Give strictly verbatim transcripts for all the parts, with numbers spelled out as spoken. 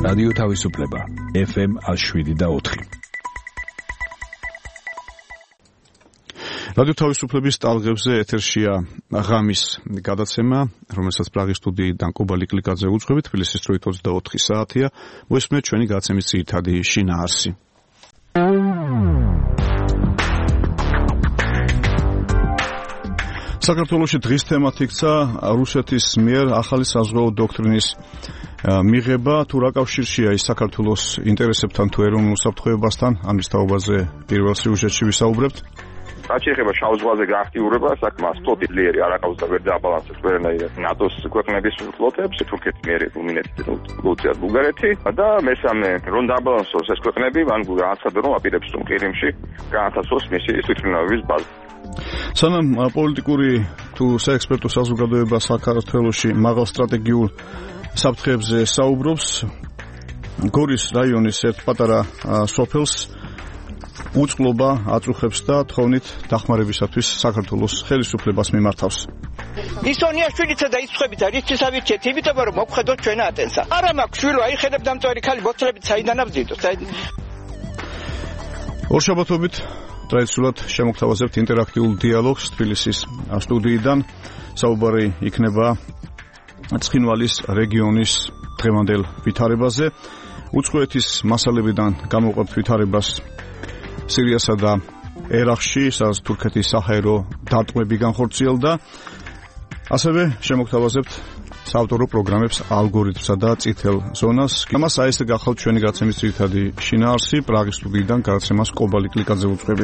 რადიო თავისუფლება ეფ ემ შვიდი და ოთხი. რადიო თავისუფლების ტალღებზე ეთერშია ღამის გადაცემა, რომელსაც პრაღის სტუდიიდან კუბა ლიკლიკაძე უძღვებით. თბილისის დროით ოცდაოთხი საათია. მოისმენთ ჩვენი გადაცემის ძირითადი შინაარსი. საქართველოში დღის თემად იქცა რუსეთის მიერ ახალი საზღვაო დოქტრინის მიღება. თუ რა კავშირშია ის საქართველოს ინტერესებთან თუ ეროვნულ უსაფრთხოებასთან, ამის თაობაზე პირველ სიუჟეტში ვისაუბრებთ. რაც შეეხება შავ ზღვაზე გააქტიურებას, აქ მას ფლოტი ძლიერი არ აყავს და ვერ დააბალანსებს ვერანაირად ნატოს ქვეყნების ფლოტებს, თურქეთი მიერ რუმინეთი და ლუცია ბულგარეთი და მესამე რომ დააბალანსოს ეს ქვეყნები, მან განაცხადა რომ აპირებს რომ ყირიმში გაანთავსოს მისი თვითმფრინავების ბაზა. სანამ პოლიტიკური თუ საექსპერტო საზოგადოება საქართველოში მაღალ სტრატეგიულ საფრთხეებზე საუბრობს, გორის რაიონის ერთ პატარა სოფელს უწყლობა აწუხებს და თხოვნით დახმარებისათვის საქართველოს ხელისუფლებას მიმართავს. ისონიაშვილიცა და ის ცხებით არის ისავირჩეთ, იმიტომ რომ მოგხედოთ ჩვენ ატენსა. არა მაქვს შვილო, აი ხედებდამწვარი ქალი ბოთლებით საიდან აბძიდოს. ორშაბათობით ტრადიციულად შემოგთავაზებთ ინტერაქტიულ დიალოგს თბილისის სტუდიიდან. საუბარი იქნება ცხინვალის რეგიონის დღევანდელ ვითარებაზე. უცხოეთის მასალებიდან გამოყვებთ ვითარებას სირიასა და ერაყში, სადაც თურქეთის საჰაერო დარტყმები განხორციელდა. ასევე შემოგთავაზებთ საავტორო პროგრამებს ალგორითმსა და წითელ ზონას. ამას აი ესე გახავთ ჩვენი გადაცემის ძირითადი შინაარსი. პრაღის სტუდიიდან გადაცემას კუბა ლიკლიკაძე უძღვები.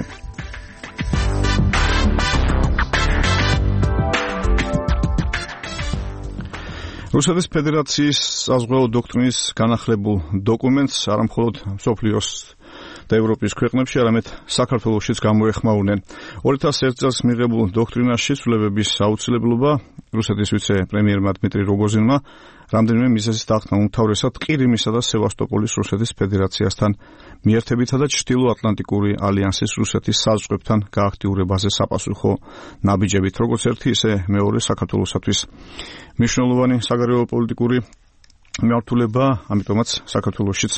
რუსეთის ფედერაციის საზღვაო დოქტრინის განახლებულ დოკუმენტს არამხოლოდ მსოფლიოს და ევროპის ქვეყნებში, არამედ საქართველოშიც გამოეხმაურნენ. ორი ათას ერთი წელს მიღებულ დოქტრინაში ცვლილებების აუცილებლობა რუსეთის ვიცე-პრემიერმა დმიტრი როგოზინმა რამდენიმე მიზეზით აღთქმა, უმთავრესად ყირიმისა და სევასტოპოლის რუსეთის ფედერაციასთან მიერთებითა და ჩრდილო-ატლანტიკური ალიანსის რუსეთის საზღვრებთან გააქტიურებაზე საპასუხო ნაბიჯებით. როგორც ერთი, ისე მეორე საქართველოსათვის მნიშვნელოვანი საგარეო პოლიტიკური მიმართულება, ამიტომაც საქართველოშიც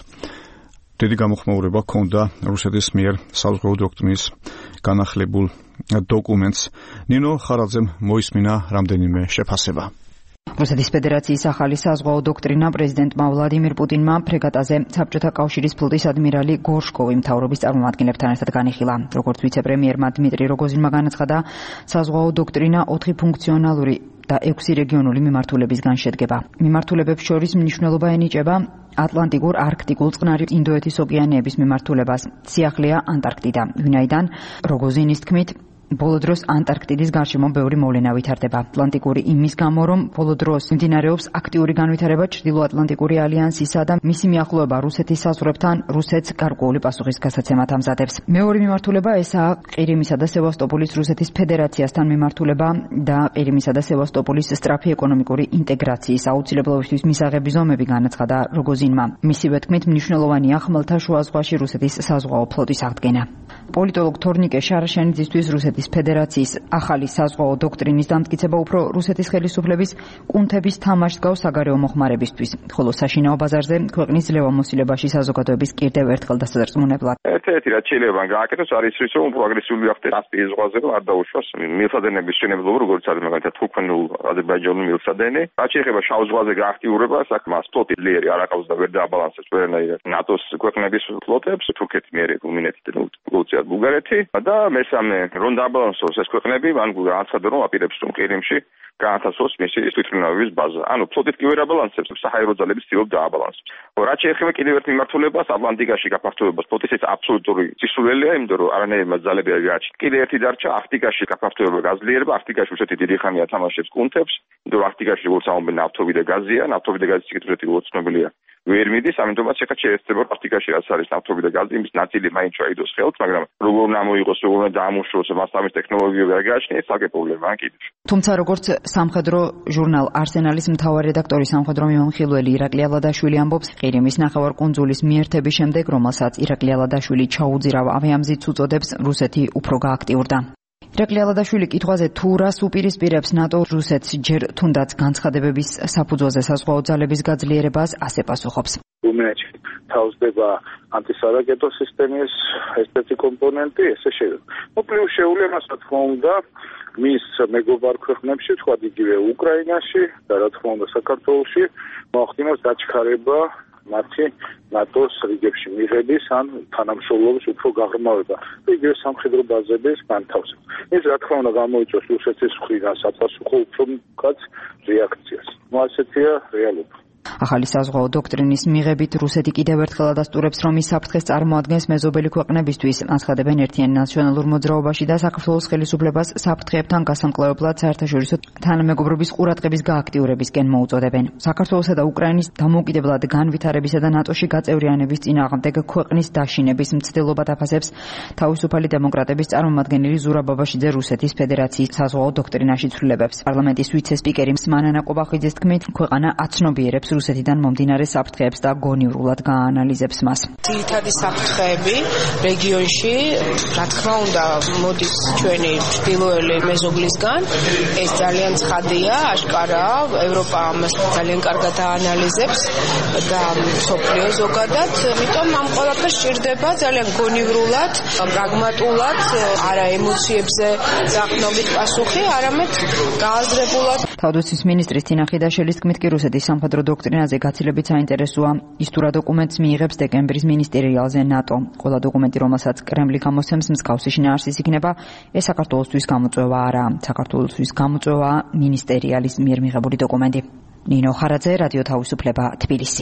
დიდი გამოხმაურება ჰქონდა რუსეთის მიერ საზღვაო დოქტრინის განახლებულ დოკუმენტს. ნინო ხარაძემ მოისმინა რამდენიმე შეფასება. რუსეთის ფედერაციის ახალი საზღვაო დოქტრინა პრეზიდენტმა ვლადიმირ პუტინმა ფრეგატაზე საბჭოთა კავშირის ფლოტის ადმირალი გორშკოვი მთავრობის წარმომადგენლებთან ერთად განიხილა. როგორც ვიცე-პრემიერმა დმიტრი როგოზინმა განაცხადა, საზღვაო დოქტრინა ოთხი ფუნქციონალური და ექვსი რეგიონული მიმართულებისგან შედგება. მიმართულებებს შორის მნიშვნელობა ენიჭება ატლანტიკურ, არქტიკულ, წყნარი ინდოეთის ოკეანეების მიმართულებას. სიახლეა ანტარქტიდა, ვინაიდან როგოზინის თქმით ბოლო დროს ანტარქტიდის გარშემო ბევრი მოვლენა ვითარდება. ატლანტიკური იმის გამო, რომ ბოლო დროს მიმდინარეობს აქტიური განვითარება ჩრდილო-ატლანტიკური ალიანსისა და მისი მიახლოება რუსეთის საზღვრებთან რუსეთს გარკვეული პასუხის გასაცემად ამზადებს. მეორე მიმართულება ესაა ყირიმისა და სევასტოპოლის რუსეთის ფედერაციასთან მიმართულება და ყირიმისა და სევასტოპოლის სწრაფი ეკონომიკური ინტეგრაციის აუცილებლობისთვის მისაღები ზომები, განაცხადა როგოზინმა. მისივე თქმით, მნიშვნელოვანია ხმელთაშუა ზღვაში რუსეთის საზღვაო ფლოტის აღდგენა. პოლიტოლოგ თორნიკე შარაშენიძისთვის რუსეთის ფედერაციის ახალი საზღვაო დოქტრინის დამტკიცება უფრო რუსეთის ხელისუფლების კუნთების თამაშს გავს საგარეო მოხმარებისთვის, ხოლო საშინაო ბაზარზე ქვეყნის ძლევამოსილებაში საზოგადოების კიდევ ერთხელ დასაწმუნებლად. ერთ-ერთი რაც შეიძლება გააკეთოს არის ის, რომ უფრო აგრესიული ხდება კასპიის ზღვაზე, რომ არ დაუშვას მილსადენების შენებლობა, როგორც არის მაგალითად თურქენულ აზერბაიჯანულ მილსადენი. რაც შეეხება შავ ზღვაზე გააქტიურებას, აქ მას ფლოტი ძლიერი არ აყავს და ვერ დააბალანსებს ვერანაირად ნატოს ქვეყნების ფლოტებს, თურქეთი მიერ რუმინეთი და ლუცია ბულგარეთი და მესამე რომ დააბალანსოს ეს ქვეყნები, მან განაცხადა რომ აპირებს რომ ყირიმში გაანთავსოს მისი თვითმფრინავების ბაზა. ანუ ფლოტით კი ვერ აბალანსებს, საჰაერო ძალების ცდილობს დააბალანსოს. რაც შეეხება კიდევ ერთ მიმართულებას, ატლანტიკაში გაფართოებას, ფლოტის ეს აბსოლუტური სისულელეა, იმიტომ რომ არანაირი ძალები არ გააჩნია. კიდევ ერთი დარჩა არქტიკაში გაფართოება, გაზლიერება. არქტიკაში რუსეთი დიდი ხანია თამაშობს კუნთებს, იმიტომ რომ არქტიკაში როგორც ამბობენ ნავთობი და გაზია, ნავთობი და გაზის სიკეთე რუსეთი როგორც ცნობილია ვერ მიდის, ამიტომაც ეხლა შეეცდება არქტიკაში რაც არის ნავთობი და გაზი, იმის ნაწილი მაინც ჩაიდოს ხელთ, მაგრამ როგორ უნდა მოიღოს, როგორ უნდა დაამუშავოს, მას ამის ტექნოლოგიები არ გააჩნია, ეს საკე პრობლემაა კიდევ. თუმცა როგორც სამხედრო ჟურნალ არსენალის მთავარი რედაქტორი სამხედრო მიმოხილველი ირაკლი ალადაშვილი ამბობს, ყირიმის ნახევარკუნძულის მიერთების შემდეგ, რომელსაც ირაკლი ალადაშვილი ჩაუძირავ ავიამზით უწოდებს, რუსეთი უფრო გააქტიურდა. ირაკლი ალადაშვილი კითხვაზე თუ რას უპირისპირებს ნატო რუსეთს ჯერ თუნდაც განცხადებების საფუძველზე საზღვაო ძალების გაძლიერებას ასე პასუხობს. Rumânci თავსდება ანტისარაკეტო სისტემის ერთ-ერთი კომპონენტი, ესე შეიძლება. Ну плюс შეუძლია რა თქმა უნდა მის მეგობარ ქვეყნებში, თქვა იგივე უკრაინაში და რა თქმა უნდა საქართველოში მოახდინოს დაჩქარება მათი ნატოს რიგებში მიღების ან თანამშრომლობის უფრო გაღრმავება. იგივე სამხედრო ბაზების განთავსება. ეს რა თქმა უნდა გამოიწვევს რუსეთის მხრიდან საპასუხო უფრო მკაც რეაქციას. ნუ ასეთია რეალობა. ახალი საზღვაო დოქტრინის მიღებით რუსეთი კიდევ ერთხელ ადასტურებს, რომ ის საფრთხეს წარმოადგენს მეზობელი ქვეყნებისთვის, აცხადებენ ერთიან ნაციონალურ მოძრაობაში და საქართველოს ხელისუფლებას საფრთხეებთან გასამკლავებლად საერთაშორისო თანამეგობრობის ყურადღების გააქტიურებისკენ მოუწოდებენ. საქართველოსა და უკრაინის დამოუკიდებლად განვითარებისა და ნატოში გაწევრიანების წინააღმდეგ ქვეყნის დაშინების მცდელობად აფასებს თავისუფალი დემოკრატების წარმომადგენელი ზურაბ ბაბაშიძე რუსეთის ფედერაციის საზღვაო დოქტრინაში ცვლილებებს. პარლამენტის ვიცე-სპიკერი მანანა ყობახიძის თქმით, ქვეყანა აცნობიერებს რუსეთიდან მომდინარე საფრთხეებს და გონივრულად გააანალიზებს მას. ძირითადი საფრთხეები რეგიონში, რა თქმა უნდა, მოდის ჩვენი ჩრდილოელი მეზობლისგან. ეს ძალიან ცხადია, აშკარაა, ევროპა ამას ძალიან კარგად აანალიზებს და მსოფლიო ზოგადად, ამიტომ ამ ყველაფერს სჭირდება ძალიან გონივრულად, პრაგმატულად, არა ემოციებზე დაყრდნობით პასუხი, არამედ გააზრებულად. თავდაცვის მინისტრის თინა ხიდაშელის თქმით, კი რუსეთის სამხედრო დოქტრინაზე გაცილებით საინტერესოა ის თუ რა დოკუმენტს მიიღებს დეკემბრის მინისტერიალზე ნატო. ყველა დოკუმენტი, რომელსაც კრემლი გამოსცემს, მსგავსი შინაარსის იქნება. ეს საქართველოსთვის გამოწვევა არაა. საქართველოსთვის გამოწვევაა მინისტერიალის მიერ მიღებული დოკუმენტი. ნინო ხარაძე, რადიო თავისუფლება, თბილისი.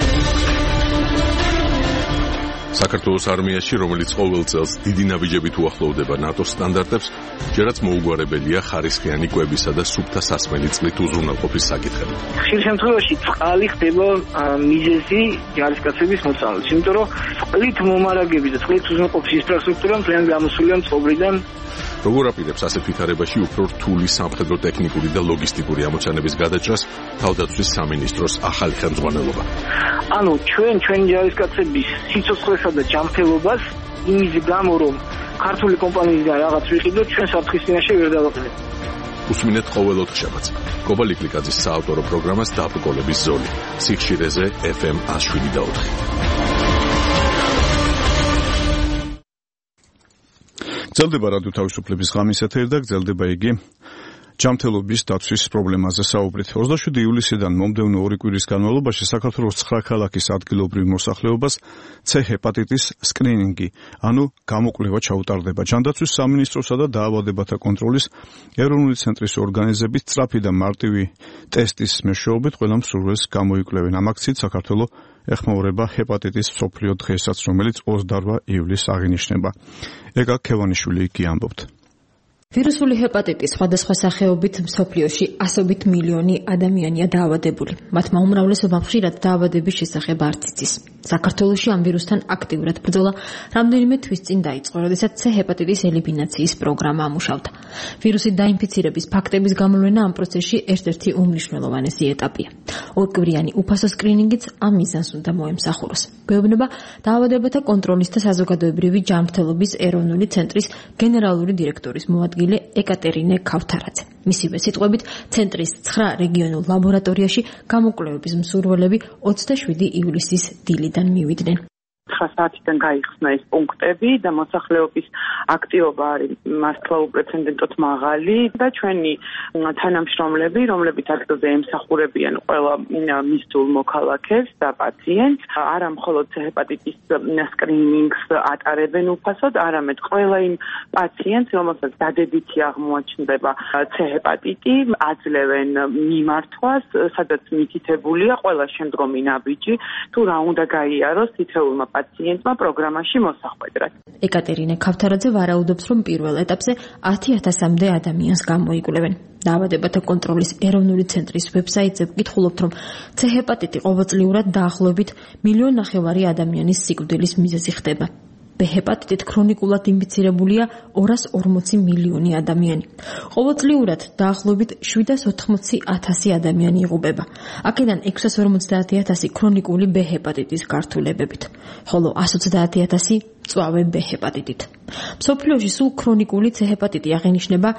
საქართველოს არმიაში, რომელიც ყოველ წელს დიდი ნაბიჯებით უახლოვდება ნატოს სტანდარტებს, ჯერაც მოუგვარებელია ხარისხიანი კვებისა და სუფთა სასმელი წყლით უზრუნველყოფის საკითხები. ხშირ შემთხვევაში წყალი ხდება მიზეზი ჯარისკაცების მოწამვლის, იმიტომ რომ წყლით მომარაგების და წყლით უზრუნველყოფის ინფრასტრუქტურა ძალიან გამოსულია მწყობრიდან. როგორ აპირებს ასეთ ვითარებაში უფრო რთული სამხედრო ტექნიკური და ლოგისტიკური ამოცანების გადაჭრას თავდაცვის სამინისტროს ახალი ხელმძღვანელობა? ანუ ჩვენ ჩვენი ჯარისკაცების სიცოცხლესა და ჯანმრთელობას იმის გამო რომ ქართული კომპანიისგან რაღაც ვიყიდოთ, ჩვენ საფრთხის წინაშე ვერ დავაყენებთ. უსმინეთ ყოველ ოთხშაბათს კობა ლიკლიკაძის საავტორო პროგრამას დაბრკოლების ზოლი სიხშირეზე ეფ ემ ას შვიდი და ოთხი. გრძელდება რადიო თავისუფლების ღამის ეთერი და გრძელდება იგი ჯანმრთელობის დაცვის პრობლემაზე საუბრით. ოცდაშვიდი ივლისიდან მომდევნო ორი კვირის განმავლობაში საქართველოს ცხრა ქალაქის ადგილობრივ მოსახლეობას C ჰეპატიტის სკრინინგი, ანუ გამოკვლევა ჩაუტარდება. ჯანდაცვის სამინისტროსა და დაავადებათა კონტროლის ეროვნული ცენტრის ორგანიზებით სწრაფი და მარტივი ტესტის მეშვეობით ყველა მსურველს გამოიკვლევენ. ამ აქციით საქართველოს ეხმაურება ჰეპატიტის მსოფლიო დღესაც, რომელიც ოცდაორ ივლისს აღინიშნება. ეგა ქევანიშვილი იგი ამბობთ. ვირუსული ჰეპატიტის სხვადასხვა სახეობით მსოფლიოში ასობით მილიონი ადამიანია დაავადებული. მათმა უმრავლესობამ ხშირად დაავადების შესახებ არ იცის. საქართველოში ამ ვირუსთან აქტიურად ბრძოლა რამდენიმე თვის წინ დაიწყო, როდესაც C ჰეპატიტის ელიმინაციის პროგრამა ამუშავდა. ვირუსით დაინფიცირების ფაქტების გამოვლენა ამ პროცესში ერთ-ერთი უმნიშვნელოვანესი ეტაპია. ორკვირიანი უფასო სკრინინგიც ამ მიზანს უნდა მოემსახუროს. გვეუბნება დაავადებათა კონტროლის და საზოგადოებრივი ჯანმრთელობის ეროვნული ცენტრის გენერალური დირექტორის მოადგილე ეკატერინე ქავთარაძე. მისივე სიტყვებით, ცენტრის ცხრა რეგიონულ ლაბორატორიაში გამოკვლევების მსურველები ოცდაშვიდი ივლისის დილიდან მივიდნენ. ცხრა საათიდან გაიხსნა ეს პუნქტები და მოსახლეობის აქტივობა არის მართლა უპრეცედენტოდ მაღალი და ჩვენი თანამშრომლები, რომლებიც ადგილზე ემსახურებიან ყველა მისულ მოქალაქეს და პაციენტს, არა მხოლოდ ჰეპატიტის სკრინინგს ატარებენ უფასოდ, არამედ ყველა იმ პაციენტს, რომელსაც დადებითი აღმოაჩნდება C ჰეპატიტი, აძლევენ მიმართვას, სადაც მითითებულია ყველა შემდგომი ნაბიჯი, თუ რა უნდა გაიაროს თითოეულმა პაციენტმა პროგრამაში მოსახვედრად. ეკატერინე ქავთარაძე ვარაუდობს, რომ პირველ ეტაპზე ათი ათასამდე ადამიანს გამოიკვლევენ. დაავადებათა კონტროლის ეროვნული ცენტრის ვებსაიტზე ვკითხულობთ, რომ C ჰეპატიტი ყოველწლიურად დაახლოებით მილიონ ნახევარი ადამიანის სიკვდილის მიზეზი ხდება. B ჰეპატიტით ქრონიკულად ინფიცირებულია ორას ორმოცი მილიონი ადამიანი. ყოველწლიურად დაახლოებით შვიდას ოთხმოცი ათასი ადამიანი იღუპება. აქედან ექვსას ორმოცდაათი ათასი ქრონიკული B ჰეპატიტის გართულებებით, ხოლო ასოცდაათი ათასი მწვავე B ჰეპატიტით. მსოფლიოში სულ ქრონიკული C ჰეპატიტი აღენიშნება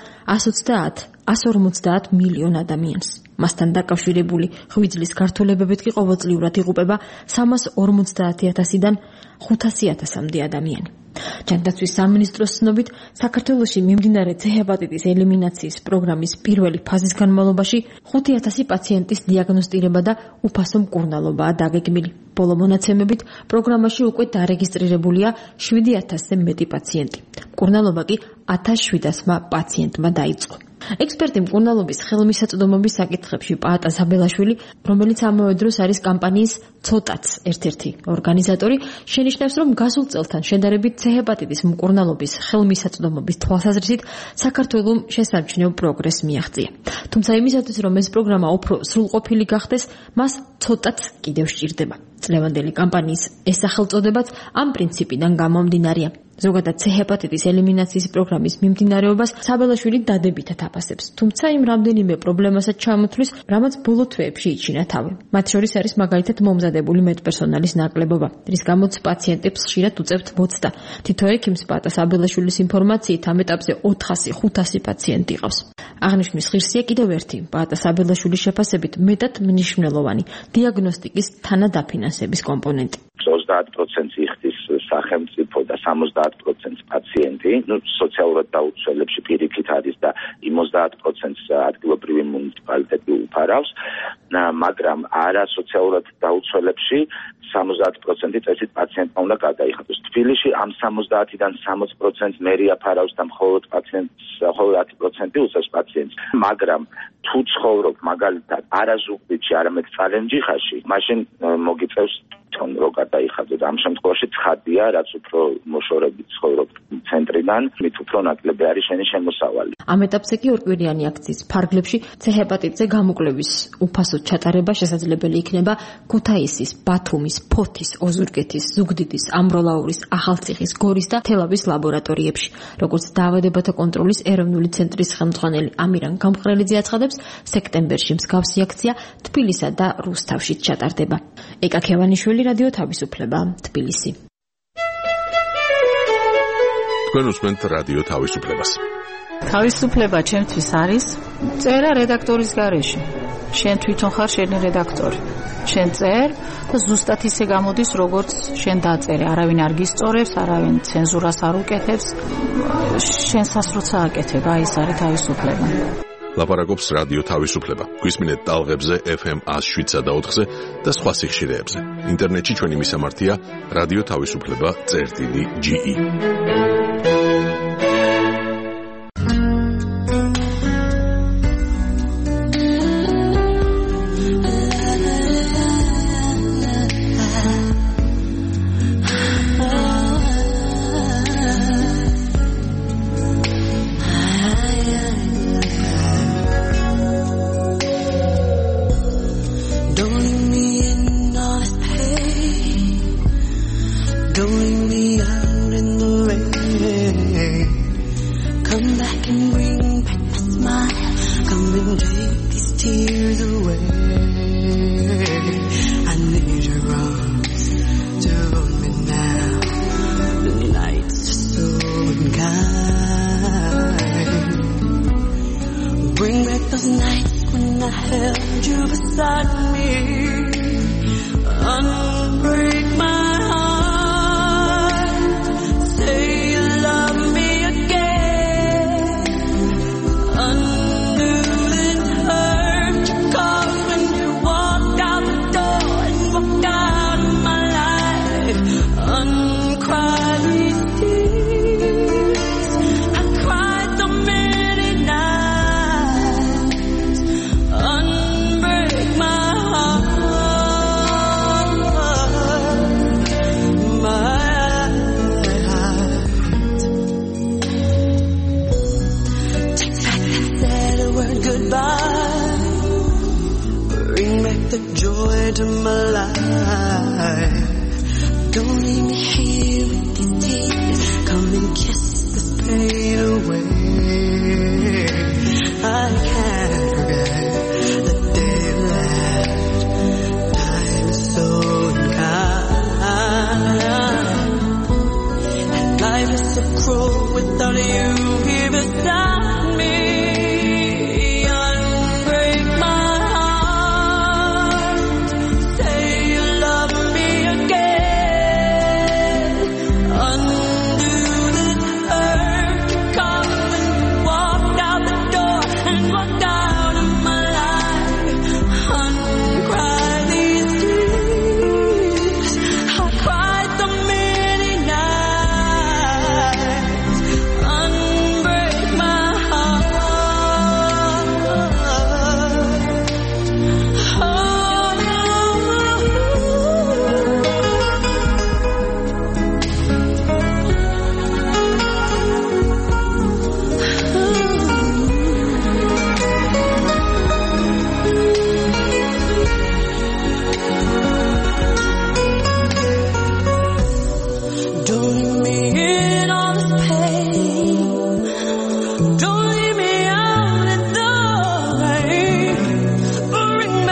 εκατს ორმოცდაათ მილიონ ადამიანს. მასთან დაკავშირებული ღვიძლის გართულებებით კი ყოველწლიურად იღუპება სამას ორმოცდაათი ათასიდან ხუთასი ათასამდე ადამიანი. ჯანდაცვის სამინისტროს ცნობით, საქართველოში მიმდინარე C ჰეპატიტის ელიმინაციის პროგრამის პირველი ფაზის განმავლობაში ხუთი ათასი პაციენტის დიაგნოსტირება და უფასო მკურნალობაა დაგეგმილი. ბოლო მონაცემებით პროგრამაში უკვე დარეგისტრირებულია შვიდი ათასზე მეტი პაციენტი. მკურნალობა კი ათას შვიდასმა პაციენტმა დაიწყო. ექსპერტი მკურნალობის ხელმისაწვდომობის საკითხებში პაატა საბელაშვილი, რომელიც ამავე დროს არის კამპანიის ცოტაც ერთ-ერთი ორგანიზატორი, შენიშნავს, რომ გასულ წელთან შედარებით C ჰეპატიტის მკურნალობის ხელმისაწვდომობის თვალსაზრისით საქართველომ შესამჩნევ პროგრესს მიაღწია. თუმცა იმისათვის, რომ ეს პროგრამა უფრო სრულყოფილი გახდეს, მას ცოტაც კიდევ სჭირდება. წლევანდელი კამპანიის ეს სახელწოდებაც ამ პრინციპიდან გამომდინარეა. ზოგადად C ჰეპატიტის ელიმინაციის პროგრამის მიმდინარეობას საბელაშვილი დადებითად აფასებს, თუმცა იმ რამდენიმე პრობლემასაც ჩამოთვლის, რამაც ბოლო თვეებში იჩინა თავი. მათ შორის არის მაგალითად მომზადებული მედპერსონალის ნაკლებობა, რის გამოც პაციენტებს ხშირად უწევთ მოცდა. თითო ექიმს პაატა საბელაშვილის ინფორმაციით ამ ეტაპზე ოთხასი ხუთასი პაციენტი ყავს. აღნიშნვის ღირსია კიდევ ერთი პაატა საბელაშვილის შეფასებით მეტად მნიშვნელოვანი დიაგნოსტიკის თანადაფინანსების კომპონენტი. ოცდაათ პროცენტს იხდის სახელმწიფო და სამოცდაათ პროცენტს პაციენტი, ну სოციალურად დაუცველებში პირიქით არის და იმ ოცდაათ პროცენტს ადგილობრივი მუნიციპალიტეტი უფარავს, მაგრამ არა სოციალურად დაუცველებში სამოცდაათ პროცენტი წესით პაციენტმა უნდა გადაიხადოს. თბილისში ამ სამოცდაათიდან სამოცი პროცენტს მერია ფარავს და მხოლოდ პაციენტს მხოლოდ ათი პროცენტი უწევს პაციენტს. მაგრამ თუ ცხოვრობ მაგალითად არა ზუგდიდში, არამედ წალენჯიხაში, მაშინ მოგიწევს თვითონ რო გადაიხადო და ამ შემთხვევაში ცხადია, რაც უფრო მოშორებით ცხოვრობ ცენტრიდან, მით უფრო ნაკლები არის შენი შემოსავალი. ამ ეტაპზე კი ორკვირიანი აქციის ფარგლებში C ჰეპატიტზე გამოკვლევის უფასო ჩატარება შესაძლებელი იქნება ქუთაისის, ბათუმის, ფოთის, ოზურგეთის, ზუგდიდის, ამბროლაურის, ახალციხის, გორის და თელავის ლაბორატორიებში. როგორც დაავადებათა კონტროლის ეროვნული ცენტრის ხელმძღვანელი ამირან გამყრელიძე აცხადებს, სექტემბერში მსგავსი აქცია თბილისსა და რუსთავშიც ჩატარდება. ეკა ქევანიშვილი, რადიო თავისუფლება, თბილისი. თქვენ უსმენთ რადიო თავისუფლებას. თავისუფლება ჩემთვის არის წერა რედაქტორის გარეშე. შენ თვითონ ხარ შენი რედაქტორი. შენ წერ და ზუსტად ისე გამოდის, როგორც შენ დაწერე. არავინ არ გისწორებს, არავინ ცენზურას არ უკეთებს. შენსაც როცა აკეთებ, აი ეს არის თავისუფლება. ლაპარაკობს რადიო თავისუფლება. გვისმინეთ ტალღებზე F M one oh seven და ოთხზე და სხვა სიხშირეებზე. ინტერნეტში ჩვენი მისამართია რადიო თავისუფლება წერტილი G E.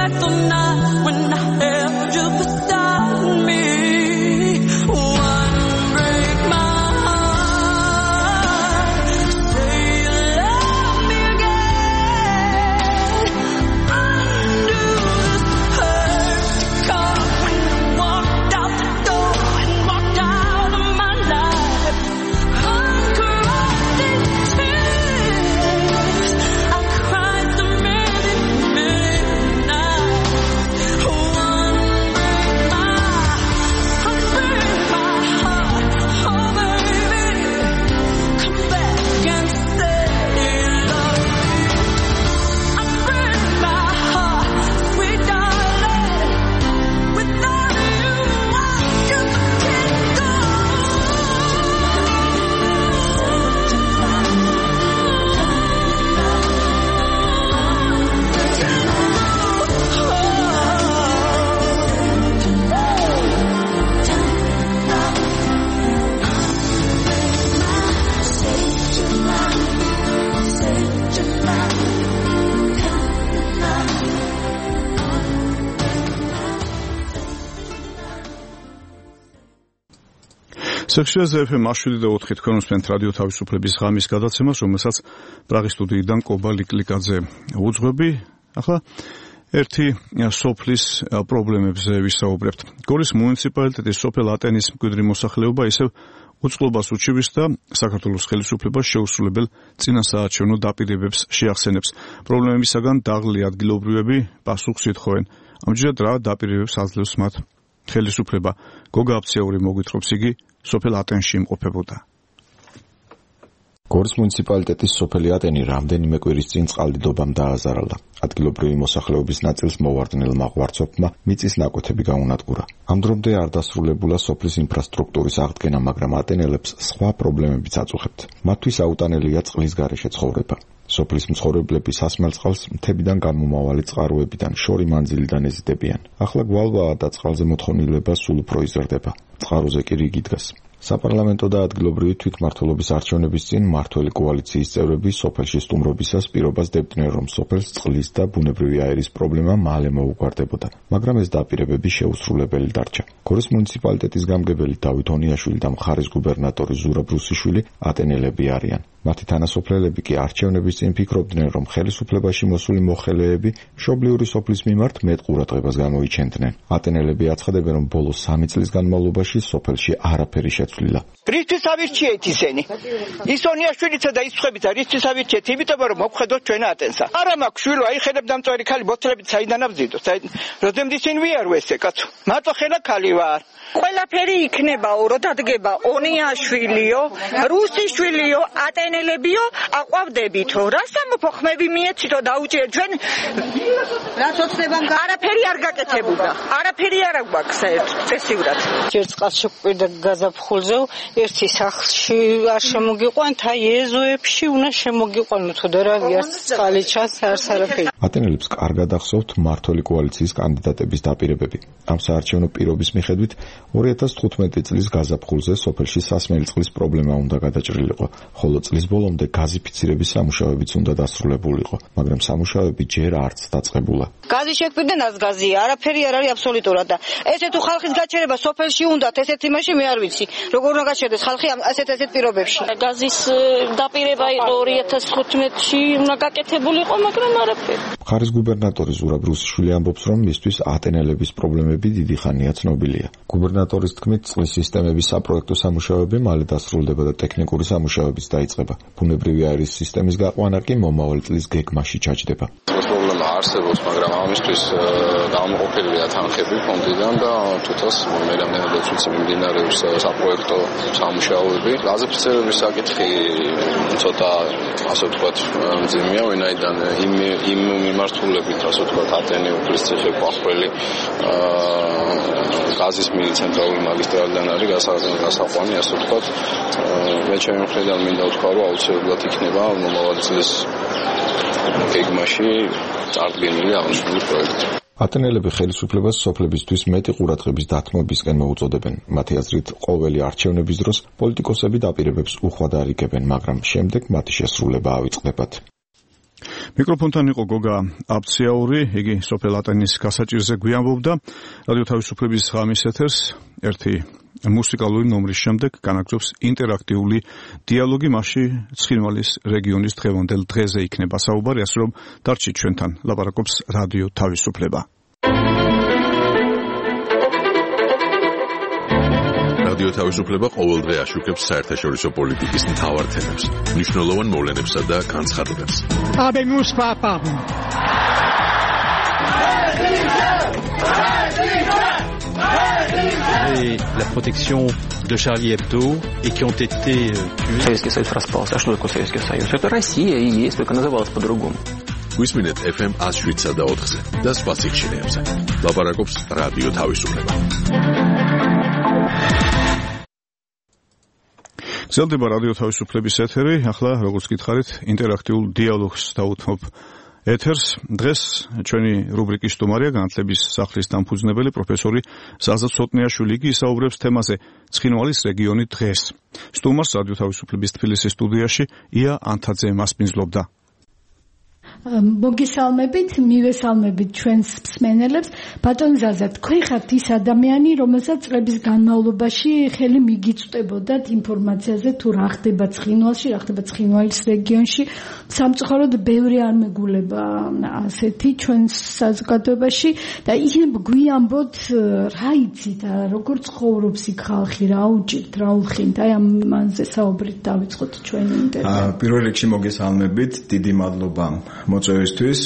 სექციაზე ეფ ემ შვიდი და ოთხი თქვენ უსმენთ რადიო თავისუფლების ღამის გადაცემას, რომელსაც პრაღის სტუდიიდან კობა ლიკლიკაძე უძღვები. ახლა ერთი სოფლის პრობლემებზე ვისაუბრებთ. გორის მუნიციპალიტეტის სოფელ ატენის მკვიდრი მოსახლეობა ისევ უწყლობას უჩივის და საქართველოს ხელისუფლებას შეუსრულებელ წინასაარჩევნო დაპირებებს შეახსენებს. პრობლემებისაგან დაღლილი ადგილობრივები პასუხს ითხოვენ. ამჯერად რა დაპირებებს აძლევს მათ ხელისუფლება? გოგა აფციური მოგვითხრობს, იგი სოფელ ატენში იმყოფებოდა. გორის მუნიციპალიტეტის სოფელი ატენი რამდენიმე კვირის წინ წყალდიდობამ დააზარალა. ადგილობრივი მოსახლეობის ნაწილს მოვარდნილმა ღვარცობმა მიწის ნაკვეთები გაუნადგურა. ამ დრომდე არ დასრულებულა სოფლის ინფრასტრუქტურის აღდგენა, მაგრამ ატენელებს სხვა პრობლემებიც აწუხებთ. მათთვის აუტანელია წყლის გარეშე ცხოვრება. სოფლის მცხოვრებლები სასმელ წყალს მთებიდან გამომავალი წყაროებიდან შორი მანძილიდან ეზიდებიან. ახლა გვალვაა და წყალზე მოთხოვნილება სულ უფრო იზრდება. წყაროზე კი რიგი დგას. საპარლამენტო და ადგილობრივი თვითმმართველობის არჩევნების წინ მმართველი კოალიციის წევრები სოფელში სტუმრობისას პირობას დებდნენ, რომ სოფელს წყლის და ბუნებრივი აერის პრობლემა მალე მოუგვარდებოდა, მაგრამ ეს დაპირებები შეუსრულებელი დარჩა. გორის მუნიციპალიტეტის გამგებელი დავით ონიაშვილი და მხარის გუბერნატორი ზურაბ რუსიშვილი ატენელები არიან. მათი თანასოფლელები კი არჩევნების წინ ფიქრობდნენ, რომ ხელისუფლებაში მოსული მოხელეები მშობლიური სოფლის მიმართ მეტ ყურადღებას გამოიჩენდნენ. ატენელები აცხადებენ, რომ ბოლო სამი წლის განმავლობაში სოფელში არაფერი შეცვლილა. რისთვის ავირჩიეთ ისინი? ის ონიაშვილიცა და ის სხვებიცა რისთვის ავირჩიეთ? იმიტომ რომ მოგხედოთ ჩვენ ატენსა. არა მაქვს შვილო, აი ხელებდამწვერი ქალი ბოთლებით საიდან აბზიდოთ? როდემდე ისინი ვიარო ესე კაცო? მარტო ხელა ქალი ვარ. ყველაფერი იქნებაო, რო დადგება ონიაშვილიო, რუსიშვილიო, ატენელებიო, აყვავდებითო. რა სამოფო ხმები მიეცითო დაუჭიეთ ჩვენ? რაც ოცნებამ არაფერი არ გაკეთებულა. არაფერი არ აქვს წესიურად. ჯერ წყალს შეკვირდა გაზაფხულზე, ერთი სახლში არ შემოგიყვანთ, აი ეზოებში უნდა შემოგიყვანოთ და რა ვიარც წყალი ჩანს არც არაფერი. ატენელებს კარგად ახსოვთ მმართველი კოალიციის კანდიდატების დაპირებები. ამ საარჩევნო პირობის მიხედვით ორი ათას თხუთმეტი წლის გაზაფხულზე სოფელში სასმელი წყლის პრობლემა უნდა გადაჭრილიყო, ხოლო წლის ბოლომდე გაზიფიცირების სამუშაოებიც უნდა დასრულებულიყო, მაგრამ სამუშაოები ჯერ არც დაწყებულა. გაზი შეკვირდა ნაზგაზია, არაფერი არ არის აბსოლუტურად და ესე თუ ხალხის გაჩერება სოფელში უნდათ, ესეთ იმაში მე არ ვიცი, როგორ უნდა გაჩერდეს ხალხი ასეთ ასეთ პირობებში. გაზის დაპირება იყო ორი ათას თხუთმეტში უნდა გაკეთებულიყო, მაგრამ არაფერი. მხარის გუბერნატორი ზურაბ რუსიშვილი ამბობს, რომ მისთვის ატენელების პრობლემები დიდი ხანია ცნობილია. გუბერნატორის თქმით, წყლის სისტემების საპროექტო სამუშაოები მალე დასრულდება და ტექნიკური სამუშაოებიც დაიწყება. ბუნებრივი აერის სისტემის გაყვანა კი მომავალ წლის გეგმაში ჩაჯდება. პრობლემა არსებობს, მაგრამ ამისთვის გამოყოფილია თანხები ფონდიდან და თუთას მერამდენადაც მიმდინარეობს საპროექტო სამუშაოები. გაზიფიცირების საკითხი ცოტა ასე ვთქვათ მძიმეა, ვინაიდან იმ იმ მიმართულებით ასე ვთქვათ ატენი უფლის ციხე ყვახველი გაზის მილი ცენტრალური მაგისტრალიდან არის გასაყვანი, ასე ვთქვათ. მე ჩემი მხრიდან მინდა ვთქვა, რომ აუცილებლად იქნება მომავალი წლის გეგმაში წარდგენილი აღნიშნული პროექტი. ატენელები ხელისუფლებას სოფლებისთვის მეტი ყურადღების დათმობისკენ მოუწოდებენ. მათი აზრით, ყოველი არჩევნების დროს პოლიტიკოსები დაპირებებს უხვად არ იგებენ, მაგრამ შემდეგ მათი შესრულება ავიწყდებათ. მიკროფონთან იყო გოგა აბციაური, იგი სოფელ ატენის გასაჭირზე გვიანბობდა. რადიო თავისუფლების ღამის ეთერს ერთი მუსიკალური ნომრის შემდეგ განაგრძობს ინტერაქტიული დიალოგი, მასში ცხინვალის რეგიონის დღევანდელ დღეზე იქნება საუბარი, ასე რომ დარჩით ჩვენთან, ლაპარაკობს რადიო თავისუფლება. რადიო თავისუფლება ყოველდღე აშუქებს საერთაშორისო პოლიტიკის მთავარ თემებს, მნიშვნელოვან მოვლენებსა და განცხადებებს. Habemos papa. Et la protection de Charlie Hebdo et qui ont été tués. Советский Союз распался. А что такое Советский Союз? Это Россия и есть, только называлась по-другому. Висминет эф эм one oh seven და ოთხზე და სხვა სიხშირეებზე. ლაპარაკობს რადიო თავისუფლება. გრძელდება რადიო თავისუფლების ეთერი, ახლა როგორც გითხარით, ინტერაქტიულ დიალოგს დავუთმობ ეთერს. დღეს ჩვენი რუბრიკის სტუმარია განათლების სახლის დამფუძნებელი პროფესორი საზა ცოტნიაშვილი, იგი ისაუბრებს თემაზე ცხინვალის რეგიონი დღეს. სტუმარს რადიო თავისუფლების თბილისის სტუდიაში ია ანთაძე მასპინძლობდა. მოგესალმებით, მივესალმებით ჩვენს მსმენელებს. ბატონ ზაზა, თქვენ ხართ ის ადამიანი, რომელსაც წლების განმავლობაში ხელი მიგიწვდებოდათ ინფორმაციაზე თუ რა ხდება ცხინვალში, რა ხდება ცხინვალის რეგიონში. სამწუხაროდ ბევრი არ მეგულება ასეთი ჩვენს საზოგადოებაში და იქნებ გვიანბოთ რა იცით, როგორ ცხოვრობს იქ ხალხი, რა უჭირთ, რა უხინთ. აი ამაზე საუბრით დავიწყოთ ჩვენი ინტერვიუ. პირველ რიგში მოგესალმებით, დიდი მადლობა მოწვევისთვის.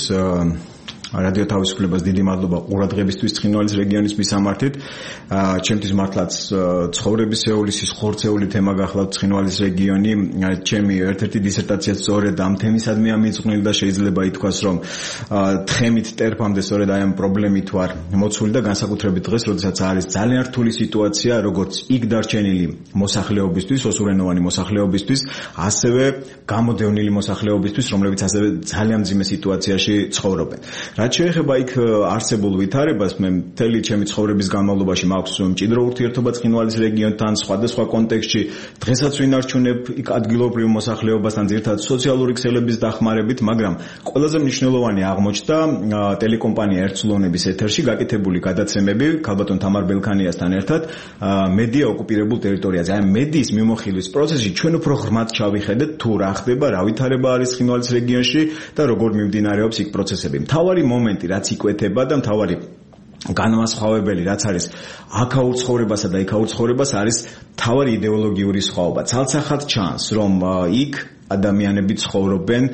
რადიო თავისუფლებას დიდი მადლობა ყურადღებისთვის ცხინვალის რეგიონის მისამართით. ჩემთვის მართლაც ცხოვრებისეული, სიხორცეული თემა გახლავთ ცხინვალის რეგიონი. ჩემი ერთ-ერთი დისერტაცია სწორედ ამ თემისადმი ამიწყნილი და შეიძლება ითქვას, რომ თხემით ტერფამდე სწორედ აი ამ პრობლემით ვარ მოცული და განსაკუთრებით დღეს, როდესაც არის ძალიან რთული სიტუაცია, როგორც იქ დარჩენილი მოსახლეობისთვის, ოსურენოვანი მოსახლეობისთვის, ასევე გამოდევნილი მოსახლეობისთვის, რომლებიც ასევე ძალიან მძიმე სიტუაციაში ცხოვრობენ. რაც შეეხება იქ არსებულ ვითარებას, მე მთელი ჩემი ცხოვრების განმავლობაში მაქვს მჭიდრო ურთიერთობა ცხინვალის რეგიონთან, სხვადასხვა კონტექსტში. დღესაც ვინარჩუნებ იქ ადგილობრივ მოსახლეობასთან, ძირითადად სოციალური ქსელების დახმარებით, მაგრამ ყველაზე მნიშვნელოვანი აღმოჩნდა ტელეკომპანია ერთსულოვნების ეთერში გაკეთებული გადაცემები ქალბატონ თამარ ბელქანიასთან ერთად მედია ოკუპირებულ ტერიტორიაზე. აი მედიის მიმოხილვის პროცესში ჩვენ უფრო ღრმად ჩავიხედეთ თუ რა ხდება, რა ვითარება არის ცხინვალის რეგიონში და როგორ მიმდინარეობს იქ პროცესები. მთავარი მომენტი რაც იკვეთება და მთავარი განმასხვავებელი რაც არის აქაურ ცხოვრებასა და იქაურ ცხოვრებას არის მთავარი იდეოლოგიური სხვაობა. ცალსახად ჩანს რომ იქ ადამიანები ცხოვრობენ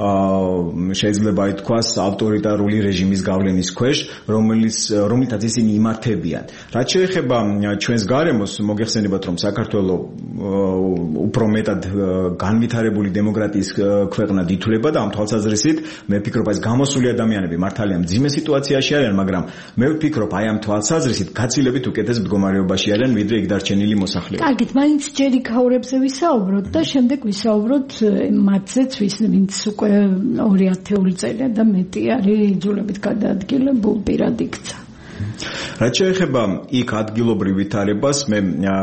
შეიძლება ითქვას ავტორიტარული რეჟიმის გავლენის ქვეშ, რომელიც რომლითაც ისინი იმართებიან. რაც შეეხება ჩვენს გარემოს, მოგეხსენებათ რომ საქართველო უფრო მეტად განვითარებული დემოკრატიის ქვეყნად ითვლება და ამ თვალსაზრისით მე ვფიქრობ, ეს გამოსული ადამიანები მართალია მძიმე სიტუაციაში არიან, მაგრამ მე ვფიქრობ, აი ამ თვალსაზრისით გაცილებით უკეთეს მდგომარეობაში არიან, ვიდრე იქ დარჩენილი მოსახლეობა. კარგით, მაინც ჯერ იქაურებზე ვისაუბროთ და შემდეგ ვისაუბროთ მათზეც ვინც უკვე ორი ათეული წელია და მეტი არის იძულებით გადაადგილებულ პირად იქცა. რაც შეეხება იქ ადგილობრივ ვითარებას, მე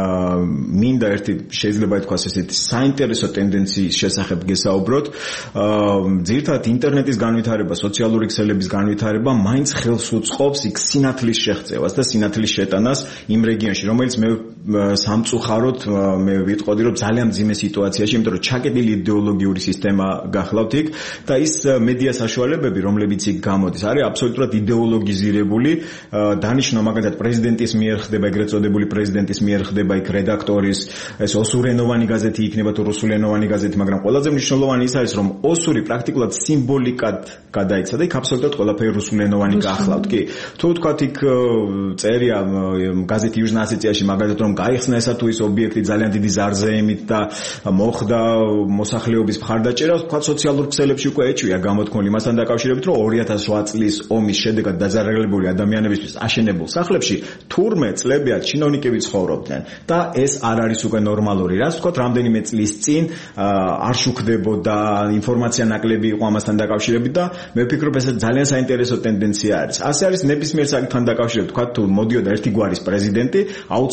მინდა ერთი შეიძლება ითქვას ესეთი საინტერესო ტენდენციის შესახებ გესაუბროთ. ძირითადად ინტერნეტის განვითარება, სოციალური ქსელების განვითარება მაინც ხელს უწყობს იქ სინათლის შეღწევას და სინათლის შეტანას იმ რეგიონში, რომელიც მე სამწუხაროდ მე ვიტყოდი, რომ ძალიან მძიმე სიტუაციაში, იმიტომ რომ ჩაკეტილი იდეოლოგიური სისტემა გახლავთ იქ და ის მედია საშუალებები, რომლებიც იქ გამოდის, არის აბსოლუტურად იდეოლოგიზირებული. დანიშნო მაგალითად პრეზიდენტის მიერ ხდება, ეგრეთ წოდებული პრეზიდენტის მიერ ხდება იქ რედაქტორის, ეს ოსურენოვანი გაზეთი იქნება თუ რუსულენოვანი გაზეთი, მაგრამ ყველაზე მნიშვნელოვანი ის არის, რომ ოსური პრაქტიკულად სიმბოლიკად გადაიქცა და იქ აბსოლუტურად ყველაფერი რუსულენოვანი გახლავთ. კი, თუ ვთქვათ იქ წერია გაზეთი იუჟნა ასეციაში მაგალითად რომ გაიხსნა ესა თუ ის ობიექტი ძალიან დიდი ზარზეიმით და მოხდა მოსახლეობის მხარდაჭერა, ვთქვათ სოციალურ ქსელებში უკვე ეჭვია გამოთქმული მასთან დაკავშირებით, რომ ორი ათას რვა წლის ომის შედეგად დაძარალებული ადამიანებისთვის აშენებულ სახლებში თურმე წლებიათ ჩინოვნიკები ცხოვრობდნენ და ეს არ არის უკვე ნორმალური. რაც ვთქვათ, რამდენიმე წლის წინ არ შუქდებოდა ინფორმაცია ნაკლები იყო ამასთან დაკავშირებით და მე ვფიქრობ, ეს ძალიან საინტერესო ტენდენცია არის. ასე არის ნებისმიერ საკითხთან დაკავშირებით, ვთქვათ, თუ მოდიოდა ერთი გვარის პრეზიდენტი, აუცილებლად იმ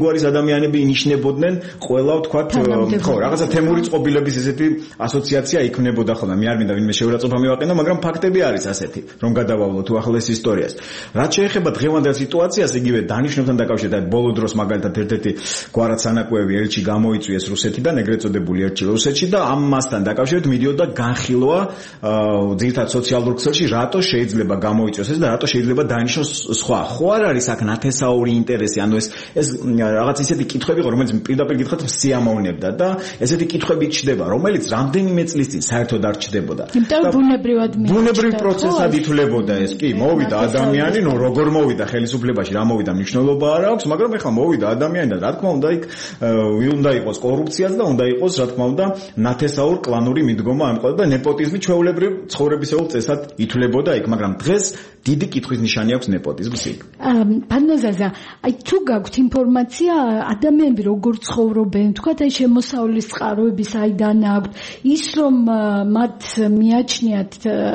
გვარის ადამიანები ინიშნებოდნენ ყველა თქვათ ხო რაღაცა თემური წყობილების ესეთი ასოციაცია იქნებოდა ხოლმე მე არ მინდა ვინმე შეურაცხყოფა მივაყენო მაგრამ ფაქტები არის ასეთი რომ გადავავლოთ უახლეს ისტორიას რაც შეეხება დღევანდელ სიტუაციას იგივე დანიშნულთან დაკავშირებით ბოლო დროს მაგალითად ერთ-ერთი გვარად სანაკუევი ელჩი გამოიწვიეს რუსეთიდან ეგრეთ წოდებული ელჩი რუსეთში და ამასთან დაკავშირებით მიდიოდა განხილვა ძირითადად სოციალურ ქსელში რატო შეიძლება გამოიწვიოს ეს და რატო შეიძლება დაინიშნოს სხვა ხო არ არის აქ ნათესაური ინტერესი ანუ ეს ეს რაღაც ისეთი კითხვები იყო რომელიც პირდაპირ გითხრათ სიამოვნებდა და ესეთი კითხვები ჩდება რომელიც რამდენიმე წლის წინ საერთოდ არ ჩდებოდა იმიტომ ბუნებრივად ბუნებრივ პროცესად ითვლებოდა ეს კი მოვიდა ადამიანი ნუ როგორ მოვიდა ხელისუფლებაში რა მოვიდა მნიშვნელობა არ აქვს მაგრამ ეხლა მოვიდა ადამიანი და რა თქმა უნდა იქ უნდა იყოს კორუფციაც და უნდა იყოს რა თქმა უნდა ნათესაურ კლანური მიდგომა ამყოლდა და ნეპოტიზმი ჩვეულებრივ ცხოვრებისეულ წესად ითვლებოდა იქ მაგრამ დღეს დიდი კითხვის ნიშანი აქვს ნეპოტიზმს იქ პანოზაზა აი თუ გაქვთ ინფორმაცია ადამიანები როგორ ცხოვრობენ თქვათ აი შემოსავლის წყაროები საიდან აქვთ ის რომ მათ მიაჩნიათ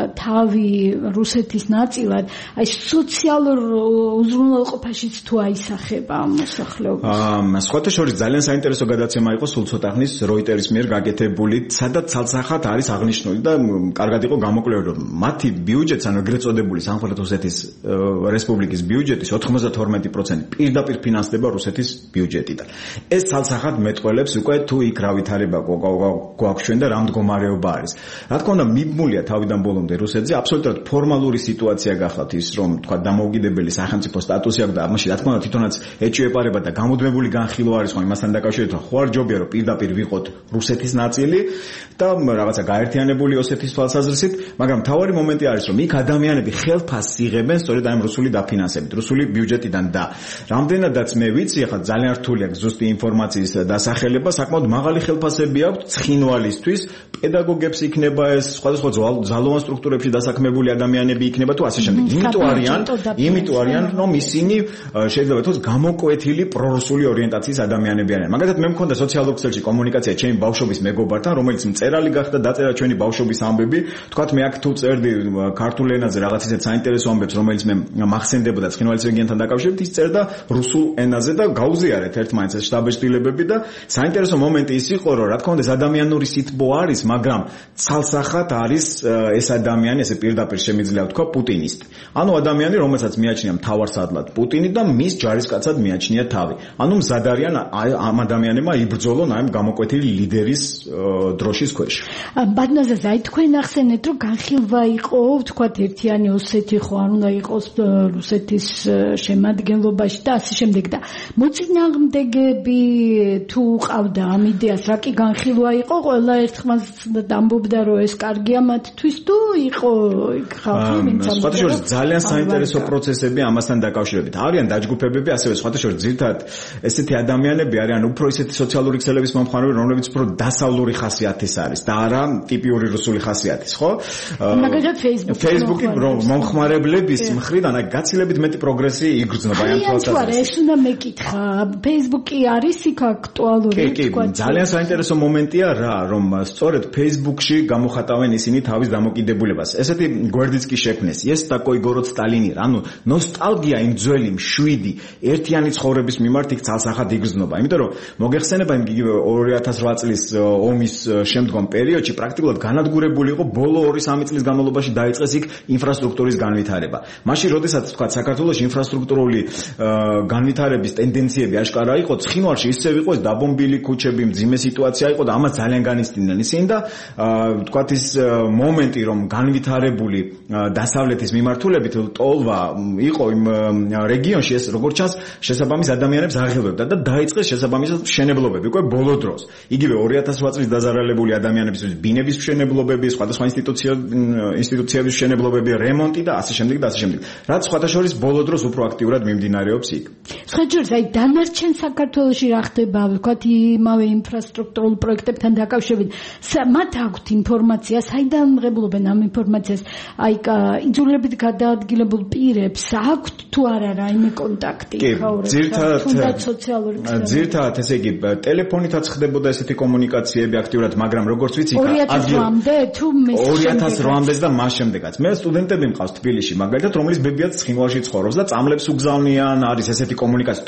თავი რუსეთის ნაწილად აი სოციალურ უზრუნველყოფაშიც თუ აისახება ამ მოსახლეობას აა სხვათა შორის ძალიან საინტერესო გადაცემა იყო სულ ცოტა ხნის როიტერის მიერ გაკეთებული სადაც ცალსახად არის აღნიშნული და კარგად იყო გამოკვლევი რომ მათი ბიუჯეტს ანუ ეგრეთ წოდებული სამხრეთ რუსეთის რესპუბლიკის ბიუჯეტის ოთხმოცდათორმეტი პროცენტი პირდაპირ ფინანსდება რუსეთის ბიუჯეტიდან. ეს ცალსახად მეტყველებს უკვე თუ იქ რა ვითარება გვაქვს ჩვენ და რა მდგომარეობა არის. რა თქმა უნდა მიბმულია თავიდან ბოლომდე რუსეთზე აბსოლუტურად ფორმალური სიტუაცია გახლავთ ის რომ თქვა დამოუკიდებელი სახელმწიფო სტატუსი აქვს და ამაში რა თქმა უნდა თვითონაც ეჭვეპარება და გამუდმებული განხილვა არის ხო იმასთან დაკავშირებით რომ ხო არ ჯობია რომ პირდაპირ ვიყოთ რუსეთის ნაწილი და რაღაცა გაერთიანებული ოსეთის თვალსაზრისით მაგრამ თავარი მომენტი არის რომ იქ ადამიანები ხელფასს იღებენ სწორედ ამ რუსული დაფინანსებით რუსული ბიუჯეტიდან და რამდენადაც მე ვიცი ახლა ძალიან რთული აქვს ზუსტი ინფორმაციის დასახელება საკმაოდ მაღალი ხელფასები აქვს ცხინვალისთვის პედაგოგებს იქნება ეს სხვადასხვა ძალოვან სტრუქტურებში დასაქმებული ადამიანები იქნება თუ ასე შემდეგ იმიტომ არიან იმიტომ არიან რომ ისინი შეიძლება თქოს გამოკვეთილი პრორუსული ორიენტაციის ადამიანები არიან მაგალითად მე მქონდა სოციალურ ქსელში კომუნიკაცია ჩემი ბავშვობის მეგობართან რომელიც მწერალი გახდა დაწერა ჩვენი ბავშვობის ამბები თქვათ მე აქ თუ წერდი ქართულ ენაზე რაღაც ისეთ საინტერესო ამბებს რომელიც მე მახსენდებოდა ცხინვალის რეგიონთან დაკავშირებით ის წერდა რუსულ ენაზე და გაუზიარეთ ერთმანეთს ეს შტაბ-შტილებები და საინტერესო მომენტი ის იყო რომ რა თქმა უნდა ეს ადამიანური სითბო არის მაგრამ ცალსახად არის ეს ადამიანი ესე პირდაპირ შემიძლია ვთქვა პუტინისტი ანუ ადამიანი რომელსაც მიაჩნია მთავარსარდლად პუტინი და მის ჯარისკაცად მიაჩნია თავი ანუ მზად არიან ამ ადამიანებმა იბრძოლონ ამ გამოკვეთილი ლიდერის დროშის ქვეშ ბადნაზას აი თქვენ ახსენეთ რომ განხილვა იყო ვთქვათ ერთიანი ოსეთი ხო არ უნდა იყოს რუსეთის შემადგენლობაში და ასე შემდეგ და მოწინააღმდეგები თუ ყავდა ამ იდეას რა კი განხილვა იყო ყველა ერთხმას ამბობდა რომ ეს კარგია მათთვის თუ იყო ხალხი ვინც სხვათა შორის ძალიან საინტერესო პროცესები ამასთან დაკავშირებით არიან დაჯგუფებები ასევე სხვათა შორის ძირითადად ესეთი ადამიანები არიან უფრო ისეთი სოციალური ქსელების მომხმარებლები რომლებიც უფრო დასავლური ხასიათის არის და არა ტიპიური რუსული ხასიათის ხო მაგალითად Facebook Facebook-ი მომხმარებლების მხრიდან გაცილებით მეტი პროგრესი იგრძნობა ამ თვალსაზრისით ეს უნდა მეკითხა Facebook-ი არის იქ აქტუალური თქვა ძალიან საინტერესო მომენტია რა რომ სწორედ Facebook-ში გამოხატავენ ისინი თავის დამოკიდებულებას ესეთი გვერდიც კი შექმნეს ეს такой город სტალინი რა ანუ ნოსტალგია იმ ძველი მშვიდი ერთიანი ცხოვრების მიმართ იქ ცალსახად იგრძნობა იმიტომ რომ მოგეხსენება იმ ორი ათას რვა წლის ომის შემდგომ პერიოდში პრაქტიკულად განადგურებული იყო ბოლო ორი სამი წლის განმავლობაში დაიწყეს იქ ინფრასტრუქტურის განვითარება მაშინ როდესაც თქვა საქართველოს ინფრასტრუქტურული განვითარების ტენდენციები აშკარა იყო ცხინვალში ისევ იყო ეს დაბომბილი ქუჩები მძიმე სიტუაცია იყო და ამას ძალიან განიცდიდნენ ისინი და თქვა ის მომენტი რომ განვითარებული დასავლეთის მიმართულებით ტოლვა იყო იმ რეგიონში ეს როგორც ჩანს შესაბამის ადამიანებს აღელვებდა და დაიწყეს შესაბამისად მშენებლობები უკვე ბოლო დროს იგივე ორი ათას რვა წლის დაზარალებული ადამიანების ბინების მშენებლობები სხვადასხვა ინსტიტუციების მშენებლობები რემონტი და ასე შემდეგ და ასე შემდეგ რაც სხვათა შორის ბოლო დროს უფრო აქტიურად მიმდინარეობს იქ სხვაჯერს აი დანარჩენ საქართველოში რა ხდება ვთქვათ იმავე ინფრასტრუქტურულ პროექტებთან დაკავშირებით მათ აქვთ ინფორმაცია საიდან მღებლობენ ამ ინფორმაციას აი იძულებით გადაადგილებულ პირებს აქვთ თუ არა რაიმე კონტაქტი ხაურებს თუნდაც სოციალური ქსელები ძირთადად ესე იგი ტელეფონითაც ხდებოდა ესეთი კომუნიკაციები აქტიურად მაგრამ როგორც ვიცი ორი ათას რვამდე თუ ორი ათას რვამდე და მას შემდეგაც მე სტუდენტები მყავს თბილისში მაგალითად რომლის ბებიაც ცხინვალში ცხოვრობს და წამლებს უგზავნიან არის ესეთი კომუნიკაცია თუმცა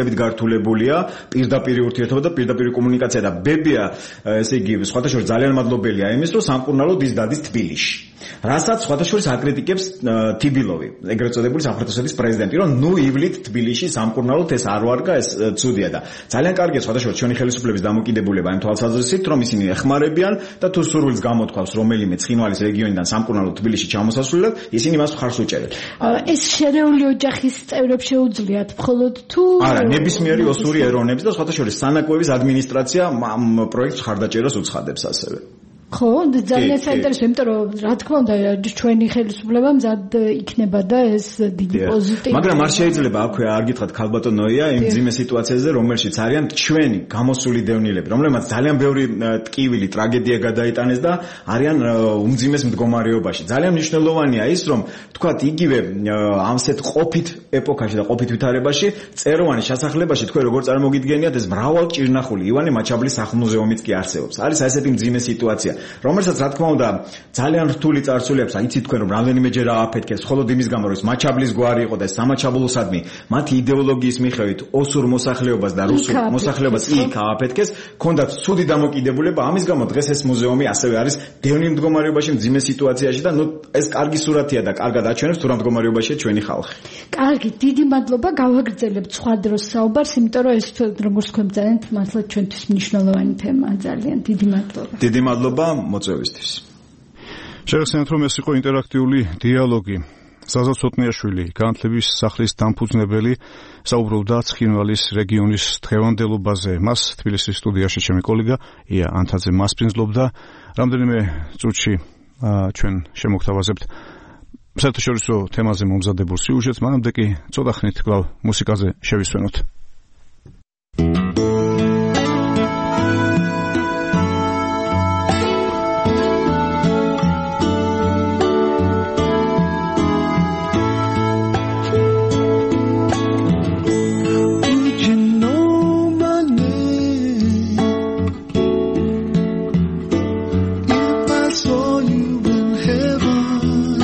ნაწილებით გართულებულია პირდაპირ ურთიერთობა და პირდაპირ კომუნიკაცია და ბებია ესე იგი სხვათა შორის ძალიან მადლობელია იმის რომ სამკურნალოდ ის დადის თბილისში რასაც სხვათა შორის აკრიტიკებს თიბილოვი ეგრეთ წოდებული სამხრეთ ოსეთის პრეზიდენტი რომ ნუ ივლით თბილისში სამკურნალოდ ეს არ ვარგა ეს ცუდია და ძალიან კარგია სხვათა შორის ჩვენი ხელისუფლების დამოკიდებულება იმ თვალსაზრისით რომ ისინი ეხმარებიან და თუ სურვილს გამოთქვავს რომელიმე ცხინვალის რეგიონიდან სამკურნალოდ თბილისში ჩამოსასვლელად ისინი მას მხარს უჭერენ ეს შერეული ოჯახის წევრებს შეუძლიათ მხოლოდ თუ არა ნებისმიერი ოსური ეროვნების და სხვათა შორის სანაკვების ადმინისტრაცია ამ პროექტს ხარდაჭერას უცხადებს ასევე ხო, ძალიან საინტერესო, იმიტომ რომ რა თქმა უნდა, ჩვენი ხელისუფლება მზად იქნება და ეს დიდი პოზიტივი. მაგრამ არ შეიძლება აქვე არ გითხრათ ქალბატონოია იმ ძიმე სიტუაციაზე, რომელშიც არიან ჩვენი გამოსული დევნილები, რომლებმაც ძალიან ბევრი ტკივილი, ტრაგედია გადაიტანეს და არიან უმძიმეს მდგომარეობაში. ძალიან მნიშვნელოვანია ის, რომ თქვათ იგივე ამსეთ ყოფით ეპოქაში და ყოფით ვითარებაში წეროვანის შესახლებაში თქვენ როგორ წარმოგიდგენიათ ეს მრავალ ჭირნახული ივანე მაჩაბლის სახლ-მუზეუმიც კი არსებობს. არის ასეთი მძიმე სიტუაცია. რომელსაც რა თქმა უნდა ძალიან რთული წარსული აქვს, აიცით თქვენ რომ რამდენიმეჯერ ააფეთქეს, მხოლოდ იმის გამო რომ ეს მაჩაბლის გვარი იყო და ეს სამაჩაბლოსადმი მათი იდეოლოგიის მიხედვით ოსურ მოსახლეობას და რუსულ მოსახლეობას იქ ააფეთქეს, ჰქონდათ ცუდი დამოკიდებულება, ამის გამო დღეს ეს მუზეუმი ასევე არის დევნილ მდგომარეობაში, მძიმე სიტუაციაში და ნუ ეს კარგი სურათია და კარგად აჩვენებს თუ რა მდგომარეობაშია ჩვენი ხალხი. კარგი, დიდი მადლობა, გავაგრძელებთ სხვა დროს საუბარს, იმიტომ რომ ეს როგორც თქვენ ბრძანეთ, მართლა ჩვენთვის მნიშვნელოვანი თემაა ძალიან. დიდი მადლობა. დიდი მადლობა მოწვევისთვის. შეგახსენებთ, რომ ეს იყო ინტერაქტიული დიალოგი. ზაზა ცოტნიაშვილი, განათლების სახლის დამფუძნებელი, საუბრობდა ცხინვალის რეგიონის დღევანდელობაზე. მას თბილისის სტუდიაში ჩემი კოლეგა ია ანთაძე მასპინძლობდა. რამდენიმე წუთში ჩვენ შემოგთავაზებთ საერთაშორისო თემაზე მომზადებულ სიუჟეტს, მანამდე კი ცოტა ხნით კვლავ მუსიკაზე შევისვენოთ.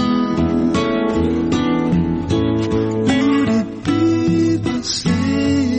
See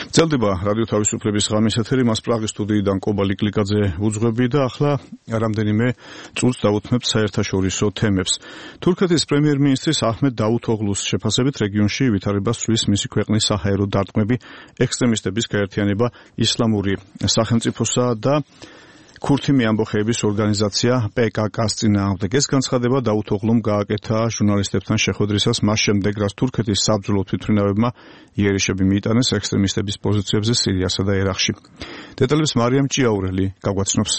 ძლდება რადიო თავისუფლების ღამის ეთერი, მას პრაღის სტუდიიდან კობა ლიკლიკაძე უძღვები და ახლა რამდენიმე წუთს დავუთმებთ საერთაშორისო თემებს. თურქეთის პრემიერ-მინისტრის აჰმედ დავუთოღლუს შეფასებით რეგიონში ვითარებას ცვლის მისი ქვეყნის საჰაერო დარტყმები, ექსტრემისტების გაერთიანება ისლამური სახელმწიფოსა და ქურთი ამბოხეების ორგანიზაცია პე კა კას წინააღმდეგ. ეს განცხადება დავუთოღლუმ გააკეთა ჟურნალისტებთან შეხვედრისას მას შემდეგ, რაც თურქეთის საბრძოლო თვითმფრინავებმა იერიშები მიიტანეს ექსტრემისტების პოზიციებზე სირიასა და ერაყში. დეტალებს მარიამ ჭიაურელი გაგვაცნობს.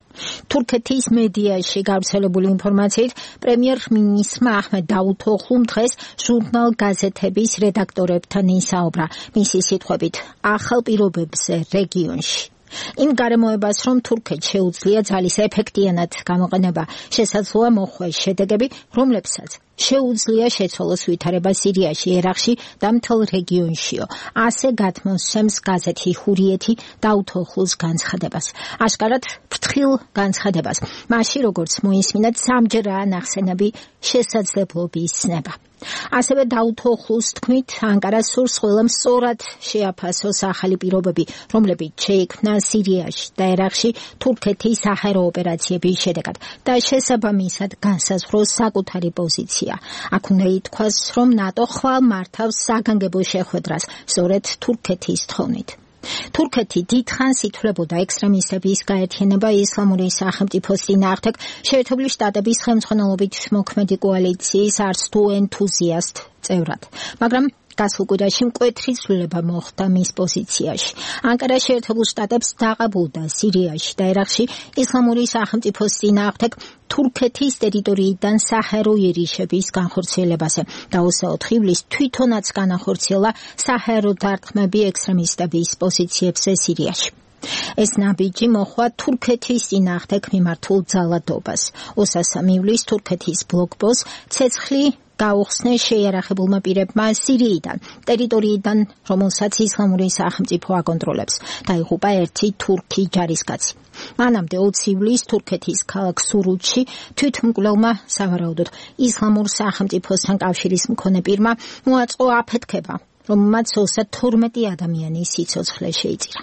თურქეთის მედიაში გავრცელებული ინფორმაციით, პრემიერ-მინისტრმა აჰმედ დავუთოღლუმ დღეს ჟურნალ გაზეთების რედაქტორებთან ისაუბრა. მისი სიტყვებით, ახალ პირობებზე რეგიონში იმ გარემოებას, რომ თურქეთს შეუძლია ძალის ეფექტიანად გამოყენება, შესაძლოა მოხვდეს შედეგები, რომლებსაც შეუძლია შეცვალოს ვითარება სირიაში, ერაყში და მთელ რეგიონშიო. ასე გადმოსცემს გაზეთი ჰურიეთი დავუთოღლუს განცხადებას. აშკარად ფრთხილ განცხადებას. მაშინ როგორც მოისმინეთ, სამჯერაა ნახსენები შესაძლებლობის ცნება. ასევე დავუთოღლუს თქმით, ანკარას სურს ყველამ სწორად შეაფასოს ახალი პირობები, რომლებიც შეიქმნა სირიაში და ერაყში თურქეთის საჰაერო ოპერაციების შედეგად და შესაბამისად განსაზღვროს საკუთარი პოზიცია. აქ უნდა ითქვას, რომ ნატო ხვალ მართავს საგანგებო შეხვედრას სწორედ თურქეთის თხოვნით. თურქეთი დიდხანს ითვლებოდა ექსტრემისტების გაერთიანება ისლამური სახელმწიფოს წინააღმდეგ შეერთებული შტატების ხელმძღვანელობით მოქმედი კოალიციის არც თუ ენთუზიასტ წევრად, მაგრამ გასულ კვირაში მკვეთრი ცვლილება მოხდა მის პოზიციაში. ანკარა შეერთებულ შტატებს დაყაბულდა სირიაში და ერაყში ისლამური სახელმწიფოს წინააღმდეგ თურქეთის ტერიტორიიდან საჰაერო იერიშების განხორციელებაზე და ოცდაოთხი ივლისს თვითონაც განახორციელა საჰაერო დარტყმები ექსტრემისტების პოზიციებზე სირიაში. ეს ნაბიჯი მოხდა თურქეთის წინააღმდეგ მიმართულ ძალადობას. ოცდამესამე ივლისს თურქეთის ბლოკპოს ცეცხლი გაუხსნეს შეიარაღებულმა პირებმა სირიიდან, ტერიტორიიდან, რომელსაც ისლამური სახელმწიფო აკონტროლებს. დაიღუპა ერთი თურქი ჯარისკაცი. მანამდე ოცი ივლისს თურქეთის ქალაქ სურუთში თვითმკვლელმა სავარაუდოდ ისლამურ სახელმწიფოსთან კავშირის მქონე პირმა მოაწყო აფეთქება, რომელმაც ოცდათორმეტი ადამიანის სიცოცხლე შეიწირა.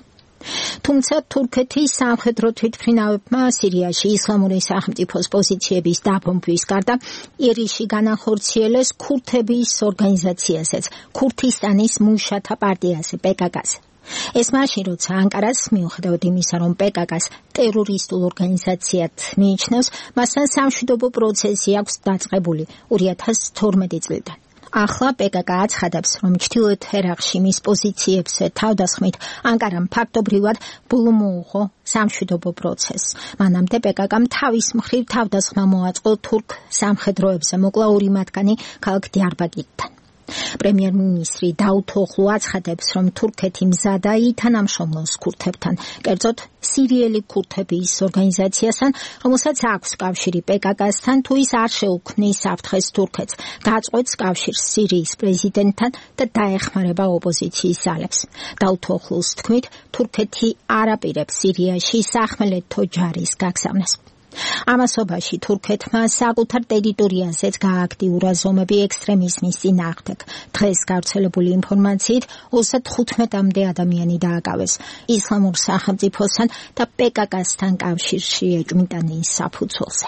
თუმცა თურქეთის სამხედრო თვითმფრინავებმა სირიაში ისლამური სახელმწიფოს პოზიციების დაბომბვის გარდა იერიში განახორციელეს ქურთების ორგანიზაციასაც, ქურთისტანის მუშათა პარტიაზე პე კა კას. ეს მაშინ, როცა ანკარას მიუხედავად იმისა, რომ პე კა კას ტერორისტულ ორგანიზაციად მიიჩნევს, მასთან სამშვიდობო პროცესი აქვს დაწყებული ორი ათას თორმეტი წლიდან. ახლა პე კა კა აცხადებს, რომ ჩრდილოეთ ერაყში მის პოზიციებზე თავდასხმით ანკარამ ფაქტობრივად ბოლო მოუღო სამშვიდობო პროცესს. მანამდე პე კა კამ თავის მხრივ თავდასხმა მოაწყო თურქ სამხედროებზე, მოკლა ორი მათგანი ქალაქ დიარბაკირთან. პრემიერ-მინისტრი დავუთოღლუ აცხადებს, რომ თურქეთი მზადა ითანამშრომლოს ქურთებთან, კერძოდ სირიელი ქურთების ორგანიზაციასთან, რომელსაც აქვს კავშირი პე კა კასთან, თუ ის არ შეუქმნის საფრთხეს თურქეთს, გაწყვეტს კავშირს სირიის პრეზიდენტთან და დაეხმარება ოპოზიციის ძალებს. დავუთოღლუს თქმით, თურქეთი არ აპირებს სირიაში სახმელეთო ჯარის გაგზავნას. ამასობაში თურქეთმა საკუთარ ტერიტორიაზეც გააქტიურა ზომები ექსტრემიზმის წინააღმდეგ. დღეს გავრცელებული ინფორმაციით ოცდათხუთმეტამდე ადამიანი დააკავეს ისლამურ სახელმწიფოსთან და პე კა კასთან კავშირში ეჭვმიტანის საფუძველზე.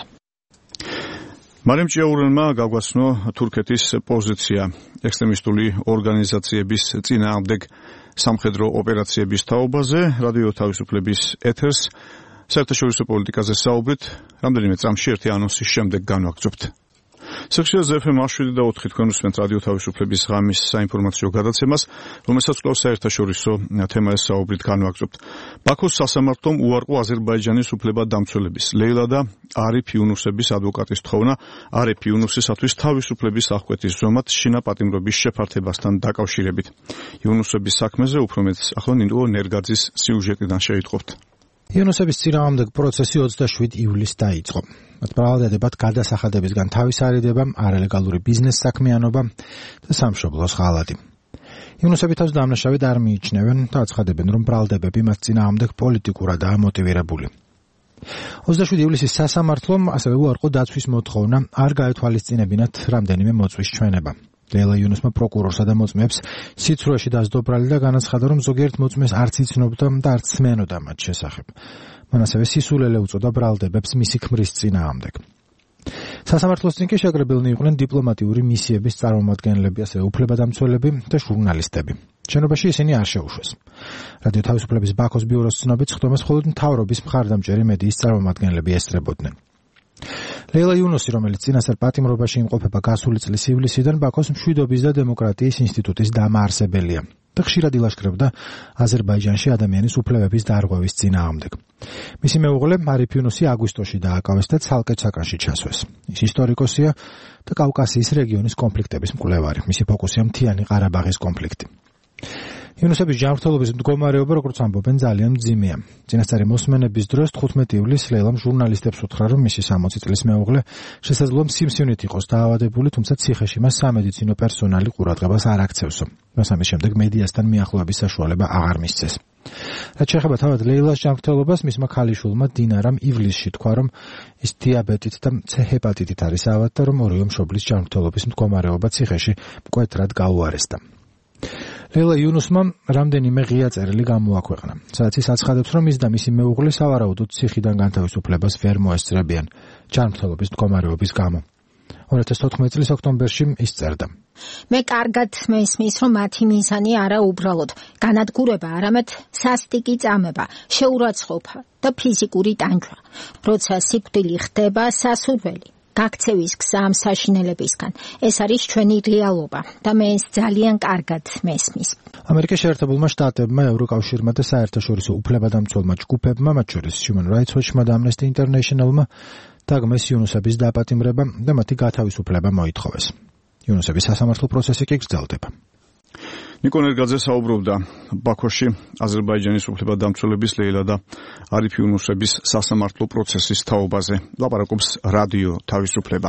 მარიამ ჭიაურელმა გაგვაცნო თურქეთის პოზიცია ექსტრემისტული ორგანიზაციების წინააღმდეგ სამხედრო ოპერაციების თაობაზე. რადიო თავისუფლების ეთერს საერთაშორისო პოლიტიკაზე საუბრით, რამდენიმე წამში ერთი ანონსის შემდეგ განვაგრძობთ. სიხშირე ზეფ ემ შვიდი და ოთხი თქვენ უსმენთ რადიო თავისუფლების ღამის საინფორმაციო გადაცემას, რომელსაც კვლავ საერთაშორისო თემაზე საუბრით განვაგრძობთ. ბაქოს სასამართლომ უარყო აზერბაიჯანის უფლებადამცველების ლეილა და არიფ იუნუსების ადვოკატის თხოვნა არიფ იუნუსისათვის თავისუფლების აღკვეთის ზომად შინა პატიმრობის შეფართებასთან დაკავშირებით. იუნუსების საქმეზე უფრო მეტს ახლა ნინო ნერგაძის სიუჟეტიდან შეიტყობთ. იუნუსების წინააღმდეგ პროცესი ოცდაშვიდი ივლისს დაიწყო. მათ ბრალდებათ გადასახადებისგან თავისარიდება, არალეგალური ბიზნეს საქმიანობა და სამშობლოს ღალატი. იუნუსები თავს დამნაშავედ არ მიიჩნევენ და აცხადებენ, რომ ბრალდებები მათ წინააღმდეგ პოლიტიკურადაა მოტივირებული. ოცდაშვიდი ივლისის სასამართლომ ასევე უარყო დაცვის მოთხოვნა არ გაეთვალისწინებინათ რამდენიმე მოწვის ჩვენება. ლეილა იუნუსმა პროკურორსა და მოწმეებს სიცრუეში დასდო ბრალი და განაცხადა, რომ ზოგიერთ მოწმეს არც იცნობდა და არც სმენოდა მათ შესახებ. მან ასევე სისულელე უწოდა ბრალდებებს მისი ქმრის წინააღმდეგ. სასამართლოს წინ კი შეკრებილნი იყვნენ დიპლომატიური მისიების წარმომადგენლები, ასევე უფლებადამცველები და ჟურნალისტები. შენობაში ისინი არ შეუშვეს. რადიო თავისუფლების ბაქოს ბიუროს ცნობით, ხდომას მხოლოდ მთავრობის მხარდამჭერი მედიის წარმომადგენლები ესწრებოდნენ. ლეილა იუნუსი, რომელიც წინასწარ პატიმრობაში იმყოფება გასული წლის ივლისიდან, ბაქოს მშვიდობის და დემოკრატიის ინსტიტუტის დამაარსებელია და ხშირად ილაშქრებდა აზერბაიჯანში ადამიანის უფლებების დარღვევის წინააღმდეგ. მისი მეუღლე არიფ იუნუსი აგვისტოში დააკავეს და ცალკე ცაკანში ჩასვეს. ის ისტორიკოსია და კავკასიის რეგიონის კონფლიქტების მკვლევარი. მისი ფოკუსია მთიანი ყარაბაღის კონფლიქტი. იუნუსების ჯანმრთელობის მდგომარეობა, როგორც ამბობენ, ძალიან მძიმეა. წინასწარი მოსმენების დროს თხუთმეტი ივლისს ლეილამ ჟურნალისტებს უთხრა, რომ მისი სამოცი წლის მეუღლე შესაძლოა სიმსივნით იყოს დაავადებული, თუმცა ციხეში მას სამედიცინო პერსონალი ყურადღებას არ აქცევსო. მას ამის შემდეგ მედიასთან მიახლოების საშუალება აღარ მისცეს. რაც შეეხება თავად ლეილას ჯანმრთელობას, მისმა ქალიშვილმა დინარამ ივლისში თქვა, რომ ის დიაბეტით და ცე ჰეპატიტით არის ავად და რომ ორივე მშობლის ჯანმრთელობის მდგომარეობა ციხეში მკვეთრად გაუარესდა. ლეილა იუნუსმა რამდენიმე ღია წერილი გამოაქვეყნა, სადაც ის აცხადებს, რომ ის და მისი მეუღლე სავარაუდოდ ციხიდან განთავისუფლებას ვერ მოესწრებიან ჯანმრთელობის მდგომარეობის გამო. ორი ათას თოთხმეტი წლის ოქტომბერში ის წერდა: მე კარგად მესმის, რომ მათი მიზანი არა უბრალოდ განადგურება, არამედ სასტიკი წამება, შეურაცხყოფა და ფიზიკური ტანჯვა. როცა სიკვდილი ხდება სასურველი, გაქცევის გზა ამ საშინელებისგან. ეს არის ჩვენი რეალობა და მე ეს ძალიან კარგად მესმის. ამერიკის შეერთებულმა შტატებმა, ევროკავშირმა და საერთაშორისო უფლებადამცველმა ჯგუფებმა, მათ შორის Human Rights Watch-მა და Amnesty International-მა დაგმეს იუნუსების დაპატიმრება და მათი გათავისუფლება მოითხოვეს. იუნუსების სასამართლო პროცესი კი გრძელდება. ნიკონ ერგაძე საუბრობდა ბაქოში აზერბაიჯანის უფლებადამცველების ლეილა და არიფ იუნუსების სასამართლო პროცესის თაობაზე. ლაპარაკობს რადიო თავისუფლება.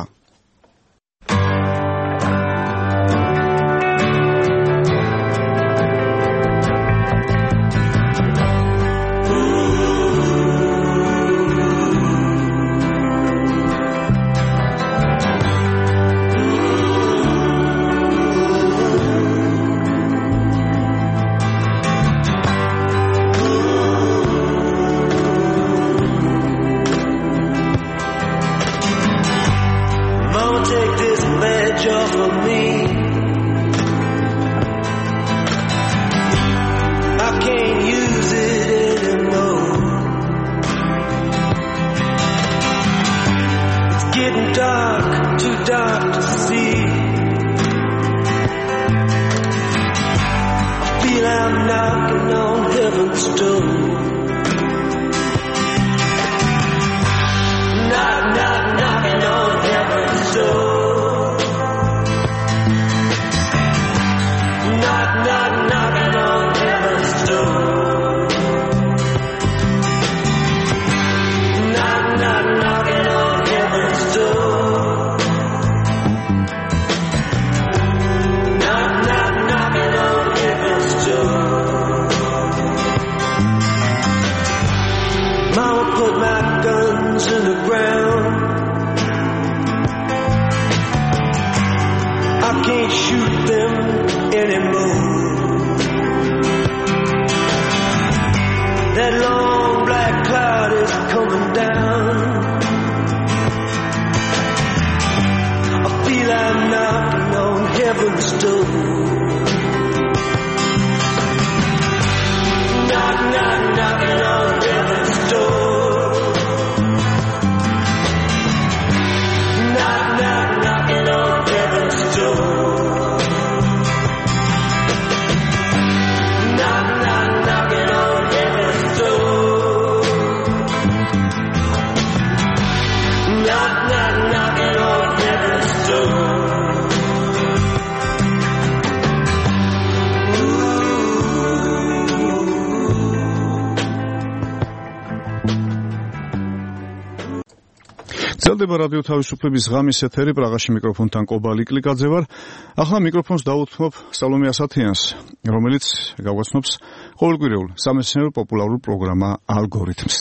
გრძელდება რადიო თავისუფლების ღამის ეთერი, პრაღაში მიკროფონთან კობალი კლიკაძე ვარ. ახლა მიკროფონს დავუთმობ სალომე ასათიანს, რომელიც გავაცნობს ყოველკვირეულ სამეცნიერო პოპულარულ პროგრამა ალგორითმს.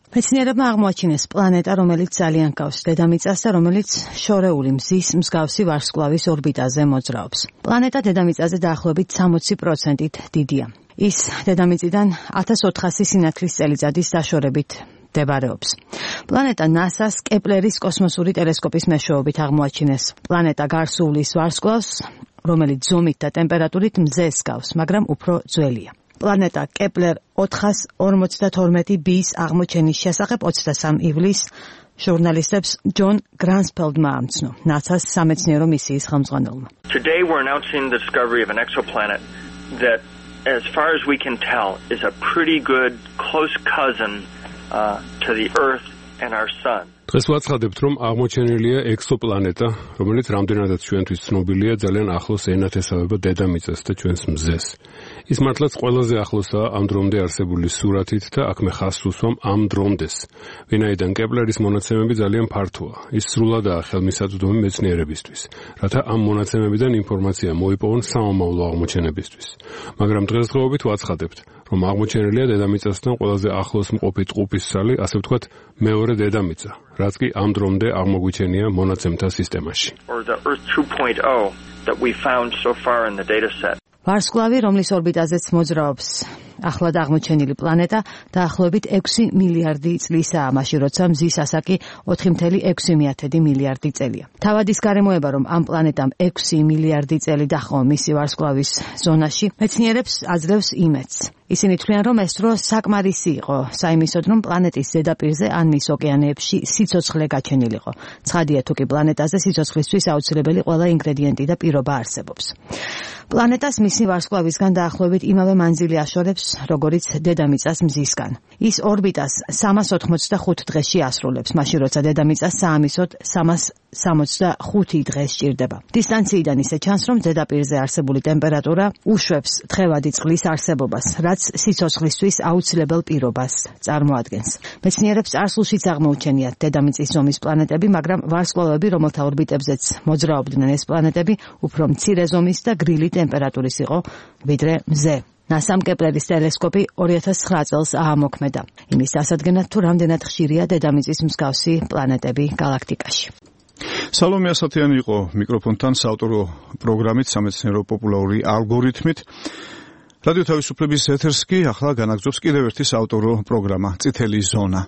მეცნიერებმა აღმოაჩინეს პლანეტა, რომელიც ძალიან გავს დედამიწას და რომელიც შორეული მზის მსგავსი ვარსკვლავის ორბიტაზე მოძრაობს. პლანეტა დედამიწაზე დაახლოებით სამოცი პროცენტით დიდია. ის დედამიწიდან ათას ოთხასი სინათლის წელიწადის დაშორებით მდებარეობს. პლანეტა ნასას კეპლერის კოსმოსური ტელესკოპის მეშვეობით აღმოაჩინეს. პლანეტა გარსუვლის ვარსკვლავს, რომელიც ზომით და ტემპერატურით მზეს გავს, მაგრამ უფრო ძველია. პლანეტა კეპლერ ოთხას ორმოცდათორმეტი ბის აღმოჩენის შესახებ ოცდასამი ივლისს ჟურნალისტებს ჯონ გრანსფელდმა ამცნო, ნასას სამეცნიერო მისიის ხელმძღვანელმა. Today we're announcing the discovery of an exoplanet that, as far as we can tell, is a pretty good close cousin uh, to the Earth and our sun. დღეს ვაცხადებთ, რომ აღმოჩენილია ექსოპლანეტა, რომელიც რამდენადაც ჩვენთვის ცნობილია, ძალიან ახლოს ენათესავება დედამიწას და ჩვენს მზეს. ის მართლაც ყველაზე ახლოსაა ამ დრომდე არსებული სურათით და აქ მე ხაზს უსვამ ამ დრომდეს. ვინაიდან კეპლერის მონაცემები ძალიან ფართოა. ის სრულადაა ხელმისაწვდომი მეცნიერებისთვის, რათა ამ მონაცემებიდან ინფორმაცია მოიპოვონ სამომავლო აღმოჩენებისთვის. მაგრამ დღესდღეობით ვაცხადებთ, რომ აღმოჩენილია დედამიწასთან ყველაზე ახლოს მყოფი ტყუპის სალი, ასე ვთქვათ, მეორე დედამიწა, რაც კი ამ დრომდე აღმოგვიჩენია მონაცემთა სისტემაში. Or the Earth two point oh that we found so far in the data set. ვარსკვლავი, რომლის ორბიტაზეც მოძრაობს ახლად აღმოჩენილი პლანეტა, დაახლოებით ექვსი მილიარდი წლისაა, მაშინ როცა მზის ასაკი ოთხი კoma ექვსი მილიარდი წელია. თავად ის გარემოება, რომ ამ პლანეტამ ექვსი მილიარდი წელი დაჰყო მისი ვარსკვლავის ზონაში, მეცნიერებს აძლევს იმედს. ისინი თვლიან, რომ ეს დრო საკმარისი იყო საიმისოდ, რომ პლანეტის ზედაპირზე ან მის ოკეანეებში სიცოცხლე გაჩენილიყო. ცხადია, თუ კი პლანეტაზე სიცოცხლისთვის აუცილებელი ყველა ინგრედიენტი და პირობა არსებობს. პლანეტას მისი ვარსკვლავისგან დაახლოებით იმავე მანძილი აშორებს, როგორც დედამიწას მზისგან. ის ორბიტას სამას ოთხმოცდახუთ დღეში ასრულებს, მაშინ როცა დედამიწა საამისოდ სამას სამოცდახუთი დღე სჭირდება. დისტანციიდან ისე ჩანს, რომ ზედაპირზე არსებული ტემპერატურა უშვებს თხევადი წყლის არსებობას, რაც სიცოცხლისთვის აუცილებელ პირობას წარმოადგენს. მეცნიერებს წარსულშიც აღმოუჩენიათ დედამიწის ზომის პლანეტები, მაგრამ ვარსკვლავები, რომელთა ორბიტებზეც მოძრაობდნენ ეს პლანეტები, უფრო მცირე ზომის და გრილი ტემპერატურის იყო, ვიდრე მზე. ნასამ კეპლერის ტელესკოპი ორი ათას ცხრა წელს აამოქმედა. იმის დასადგენად, თუ რამდენად ხშირია დედამიწის მსგავსი პლანეტები გალაქტიკაში. სალომე ასათიანი იყო მიკროფონთან საავტორო პროგრამით სამეცნიერო პოპულარული ალგორითმით. რადიო თავისუფლების ეთერს კი ახლა განაგრძობს კიდევ ერთი საავტორო პროგრამა წითელი ზონა.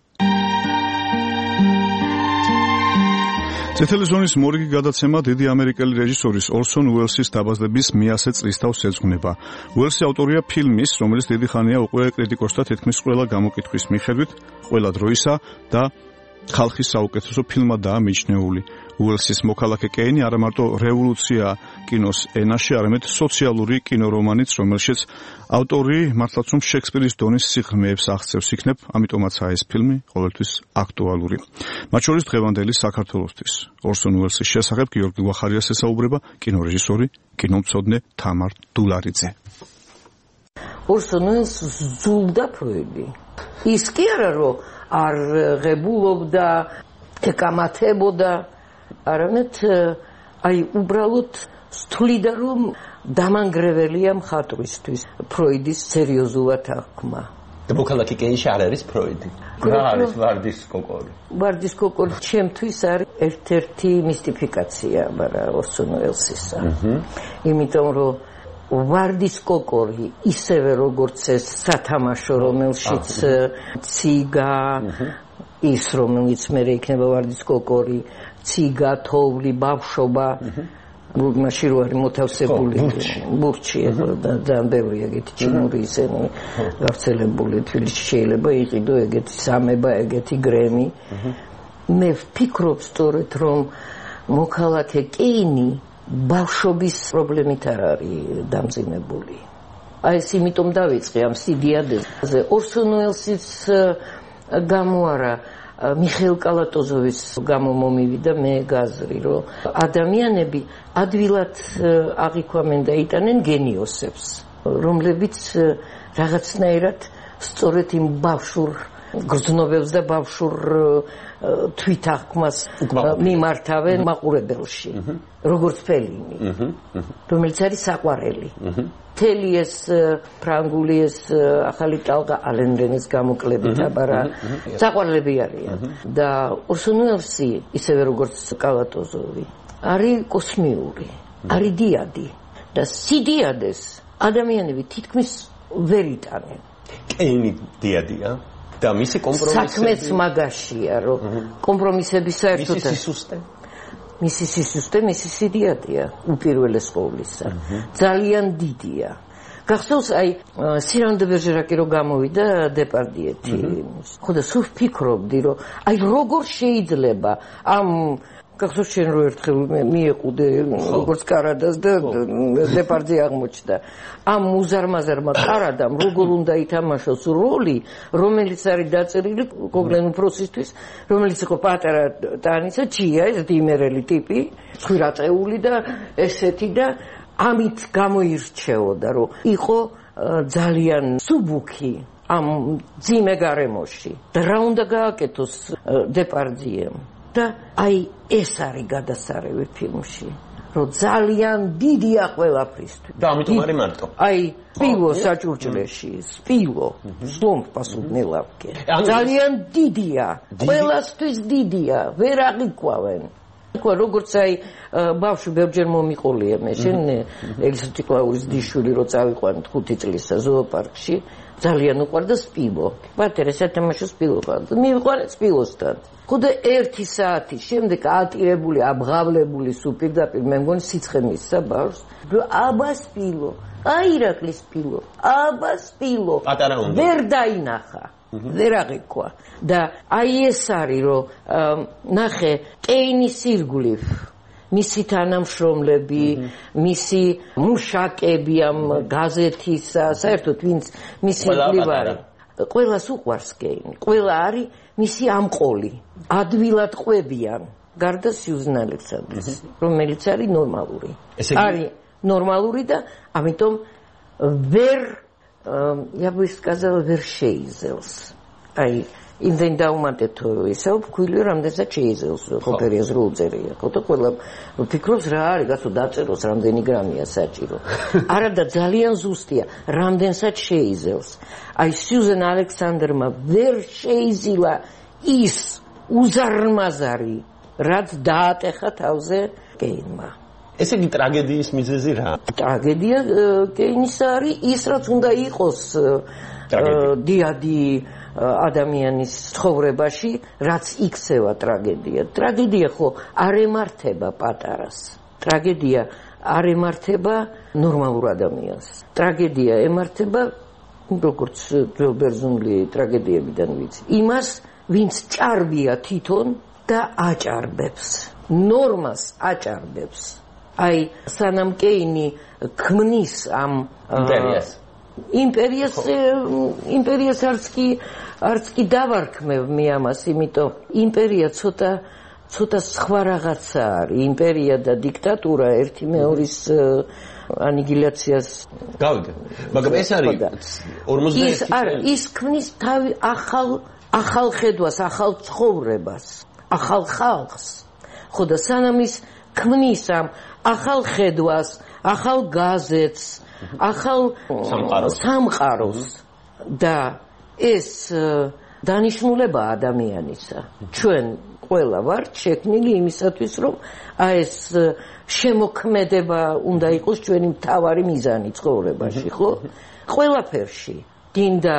წითელი ზონის მორიგი გადაცემა დიდი ამერიკელი რეჟისორის ორსონ უელსის დაბადების მეასე წლისთავს ეძღვნება. უელსი ავტორია ფილმის, რომელიც დიდი ხანია უკვე კრიტიკოსთა თითქმის ყველა გამოკითხვის მიხედვით ყველა დროისა და ხალხის საუკეთესო ფილმადაა მიჩნეული. უელსის მოქალაქე კეინი არა მარტო რევოლუცია კინოს ენაში, არამედ სოციალური კინორომანიც, რომელშიც ავტორი მართლაც რომ შექსპირის დონის სიღრმეებს აღწევს იქნებ, ამიტომაცაა ეს ფილმი ყოველთვის აქტუალური. მათ შორის დღევანდელი საქართველოსთვის. ორსონ უელსის შესახებ გიორგი ვახარიას ესაუბრება კინორეჟისორი, კინომცოდნე თამარ დულარიძე. ორსონ უელსს ზულდა ფროიდი. ის კი არა რომ არ ღებულობდა, ეკამათებოდა, არამედ აი უბრალოდ თვლიდა რომ დამანგრეველია მხატვრისთვის ფროიდის სერიოზულად აღქმა. და მოქალაქე კეინში არ არის ფროიდი. რა არის ვარდის კოკორი? ვარდის კოკორი ჩემთვის არის ერთ-ერთი მისტიფიკაცია, მაგრამ ორსონ უელსისა. იმიტომ რომ ვარდის კოკორი ისევე როგორც ეს სათამაშო, რომელშიც ციგა, ის რომელიც მე იქნება ვარდის კოკორი, ციგა, თოვლი, ბავშვობა, მაშინ რო არის მოთავსებული ბურჩი, ძალიან ბევრი ეგეთი ჩინური ისენი გავრცელებული თბილისში შეიძლება იყიდო ეგეთი სამება, ეგეთი გრემი. მე ვფიქრობ სწორედ რომ მოქალაქე კეინი ბავშვობის პრობლემით არ არის დამძიმებული. აი ეს იმიტომ დავიწყე ამ სიდიადეზე. ორსონ უელსის გამო არა, მიხეილ კალატოზოვის გამო მომივიდა მე გაზრი, რომ ადამიანები ადვილად აღიქვამენ და იტანენ გენიოსებს, რომლებიც რაღაცნაირად სწორედ იმ ბავშვურ გრძნობებს და ბავშვურ თვითაღქმას მიმართავენ მაყურებელში, როგორც ფელინი, რომელიც არის საყვარელი. მთელი ეს ფრანგული ეს ახალი ტალღა ალენ რენის გამოკლებით აბარა საყვარლები არიან და ორსონ უელსი ისევე როგორც კალატოზოვი არის კოსმიური, არის დიადი და სიდიადეს ადამიანები თითქმის ვერ იტანენ. კეინი დიადია და მისი კომპრომისები საქმეც მაგაშია, რომ კომპრომისები საერთოდ მისი სისუსტე მისი სისუსტე, მისი სიდიადია უპირველეს ყოვლისა. ძალიან დიდია. გახსოვს აი სირან დე ბერჟერაკი რო გამოვიდა დეპარდიეთი. ხო და სულ ვფიქრობდი, რომ აი როგორ შეიძლება ამ გახსოვს შენ რო ერთხელ მიეყუდე როგორც კარადას და დეპარდიე აღმოჩნდა. ამ მუზარმაზარმა კარადამ როგორ უნდა ითამაშოს როლი, რომელიც არის დაწერილი გოგლენ უფროსისთვის, რომელიც იყო პატარა ტანისა, ჩია, ეს დიმერელი ტიპი, ხვირაწეული და ესეთი და ამით გამოირჩეოდა, რომ იყო ძალიან სუბუქი ამ ძიმე გარემოში. და რა უნდა გააკეთოს დეპარდიემ? და აი ეს არის გადასარევი ფილმში, რომ ძალიან დიდია ყველაფრისთვის. და ამიტომ არის მარტო. აი, სპილო საჭურჭლეში, სპილო, სლომფ პასუდნელავკე. ძალიან დიდია, ყველასთვის დიდია, ვერ აღიქვავენ. ხო, როგორც აი ბავშვი ბევრჯერ მომიყოლია მე, შენ ელისაბედ კლაურის დიშვილი რო წავიყვანეთ ხუთი წლისა ზოოპარკში, ძალიან უყვარდა სპილო. პატერე სათამაშო სპილო ყავდა. მივიყვანეთ სპილოსთან. ხო და ერთი საათის შემდეგ ატირებული, აბღავლებული სუპირდაპირ მე მგონი სიცხე მისცა ბავშვს. აბა სპილო, აი ირაკლი სპილო, აბა სპილო. პატარა უნდა. ვერ დაინახა. ვერ აღიქვა. და აი ეს არის, რომ ნახე, კეინის ირგვლივ მისი თანამშრომლები, მისი მუშაკები ამ გაზეთისა, საერთოდ ვინც მისი ირგვლივ არის. ყველას უყვარს კეინი. ყველა არის მისი ამყოლი. ადვილად ყვებიან, გარდა სიუზენ ალექსანდრის, რომელიც არის ნორმალური. არის ნორმალური და ამიტომ ვერ я бы сказала, ვერ შეიზელს. აი, იმდენ დაუმატეთ ესა ვქვილი, რამდენსაც შეიზელს ოპერას რო უწერია. ხო და ყველა ფიქრობს რა არის, გასო დაწეროს რამდენი გრამია საჭირო. არა და ძალიან ზუსტია, რამდენსაც შეიზელს. აი, სიუზენ ალექსანდრმა ვერ შეიზილა ის უზარმაზარი, რაც დაატეხა თავზე კეინმა. ესე იგი ტრაგედიის მიზეზი რა? ტრაგედია კეინის არის ის, რაც უნდა იყოს დიადი ადამიანის ცხოვრებაში, რაც იქცევა ტრაგედია. ტრაგედია ხო არ ემართება პატარას. ტრაგედია არ ემართება ნორმალურ ადამიანს. ტრაგედია ემართება, როგორც ბერძნული ტრაგედიებიდან ვიცი, იმას, ვინც ჭარბია თვითონ და აჭარბებს. ნორმას აჭარბებს. აი, სანამ კეინი ქმნის ამ იმპერიას. იმპერიას იმპერიას არც კი არც კი დავარქმევ მე ამას, იმიტომ იმპერია ცოტა ცოტა სხვა რაღაცა არის. იმპერია და დიქტატურა ერთი მეორის ანიგილაციას გავიგე. მაგრამ ეს არის ორმოცდაერთი წელი. არა, ის ქმნის თავი ახალ ახალ ხედვას, ახალ ცხოვრებას, ახალ ხალხს. ხო და სანამ ის ქმნის ამ ახალ ხედვას, ახალ გაზეთს, ახალ სამყაროს და ეს დანიშნულება ადამიანისა. ჩვენ ყველა ვართ შექმნილი იმისათვის, რომ აი ეს შემოქმედება უნდა იყოს ჩვენი მთავარი მიზანი ცხოვრებაში, ხო? ყველაფერში. გინდა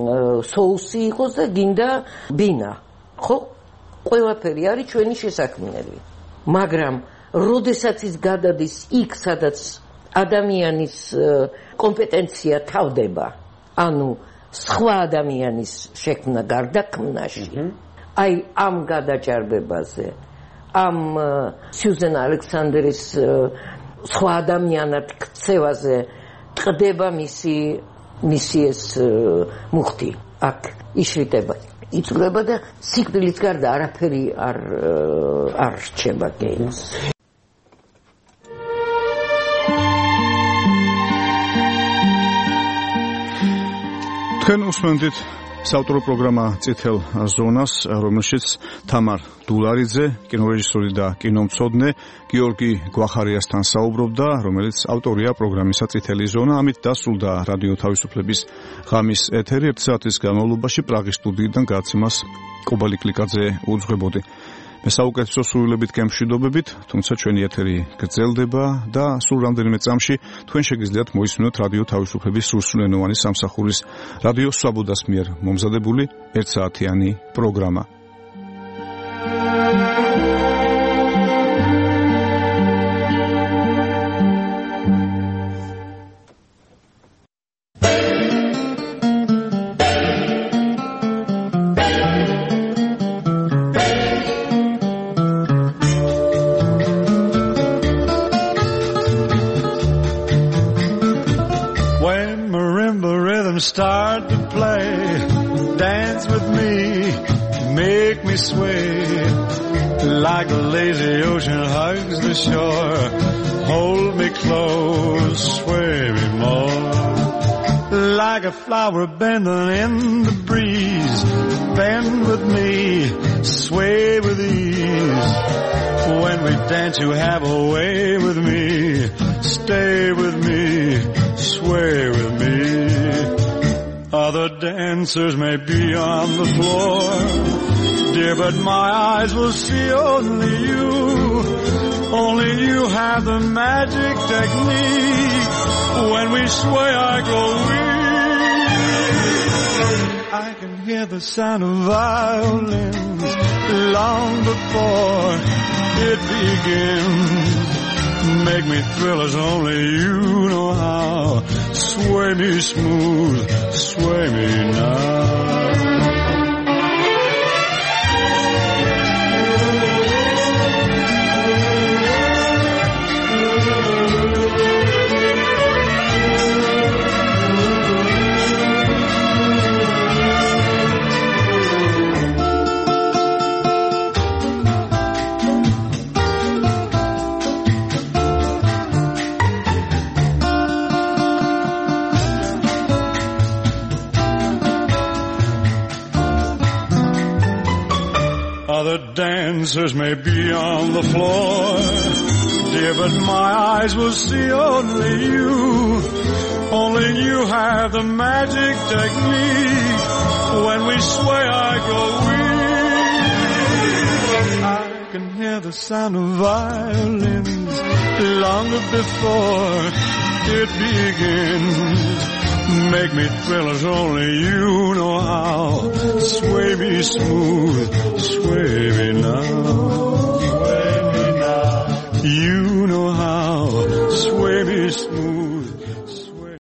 соуსი იყოს და გინდა ბინა, ხო? ყველაფერი არის ჩვენი შესაქმნელი. მაგრამ როდესაც ის გადადის იქ, სადაც ადამიანის კომპეტენცია თავდება, ანუ სხვა ადამიანის შექმნა გარდაქმნაში, აი ამ გადაჭარბებაზე, ამ სიუზენ ალექსანდრის სხვა ადამიანად ქცევაზე ტყდება მისი მისი ეს მუხტი, აქ იშრიტება, იწვრება და სიკვდილის გარდა არაფერი არ არ რჩება კეინს. თქვენ უსმენთ საავტორო პროგრამა წითელ ზონას, რომელშიც თამარ დულარიძე, კინორეჟისორი და კინომცოდნე გიორგი გვახარიასთან საუბრობდა, რომელიც ავტორია პროგრამისა წითელი ზონა. ამით დასრულდა რადიო თავისუფლების ღამის ეთერი. ერთ საათის განმავლობაში პრაღის სტუდიიდან გადაცემას კობალი კლიკაძე უძღვებოდი. მე საუკეთესო სურვილებით გემშვიდობებით, თუმცა ჩვენი ეთერი გრძელდება და სულ რამდენიმე წამში თქვენ შეგიძლიათ მოისმინოთ რადიო თავისუფლების სრულსრულენოვანი სამსახურის რადიო სვაბოდას მიერ მომზადებული ერთსაათიანი პროგრამა. Start to play, dance with me, make me sway, like the lazy ocean hugs the shore, hold me close, sway me more, like a flower bending in the breeze, bend with me, sway with ease, when we dance you have a way with me, stay with me, sway with me. Other dancers may be on the floor, dear, but my eyes will see only you. Only you have the magic technique. When we sway, I go weak. I can hear the sound of violins long before it begins. Make me thrill as only you know how. Sway me smooth, sway me now. Other dancers may be on the floor, dear, but my eyes will see only you. Only you have the magic technique. When we sway, I go weak. I can hear the sound of violins long before it begins. Make me thrill as only you know how. Sway me smooth, sway me now. Sway me now. You know how. Sway me smooth.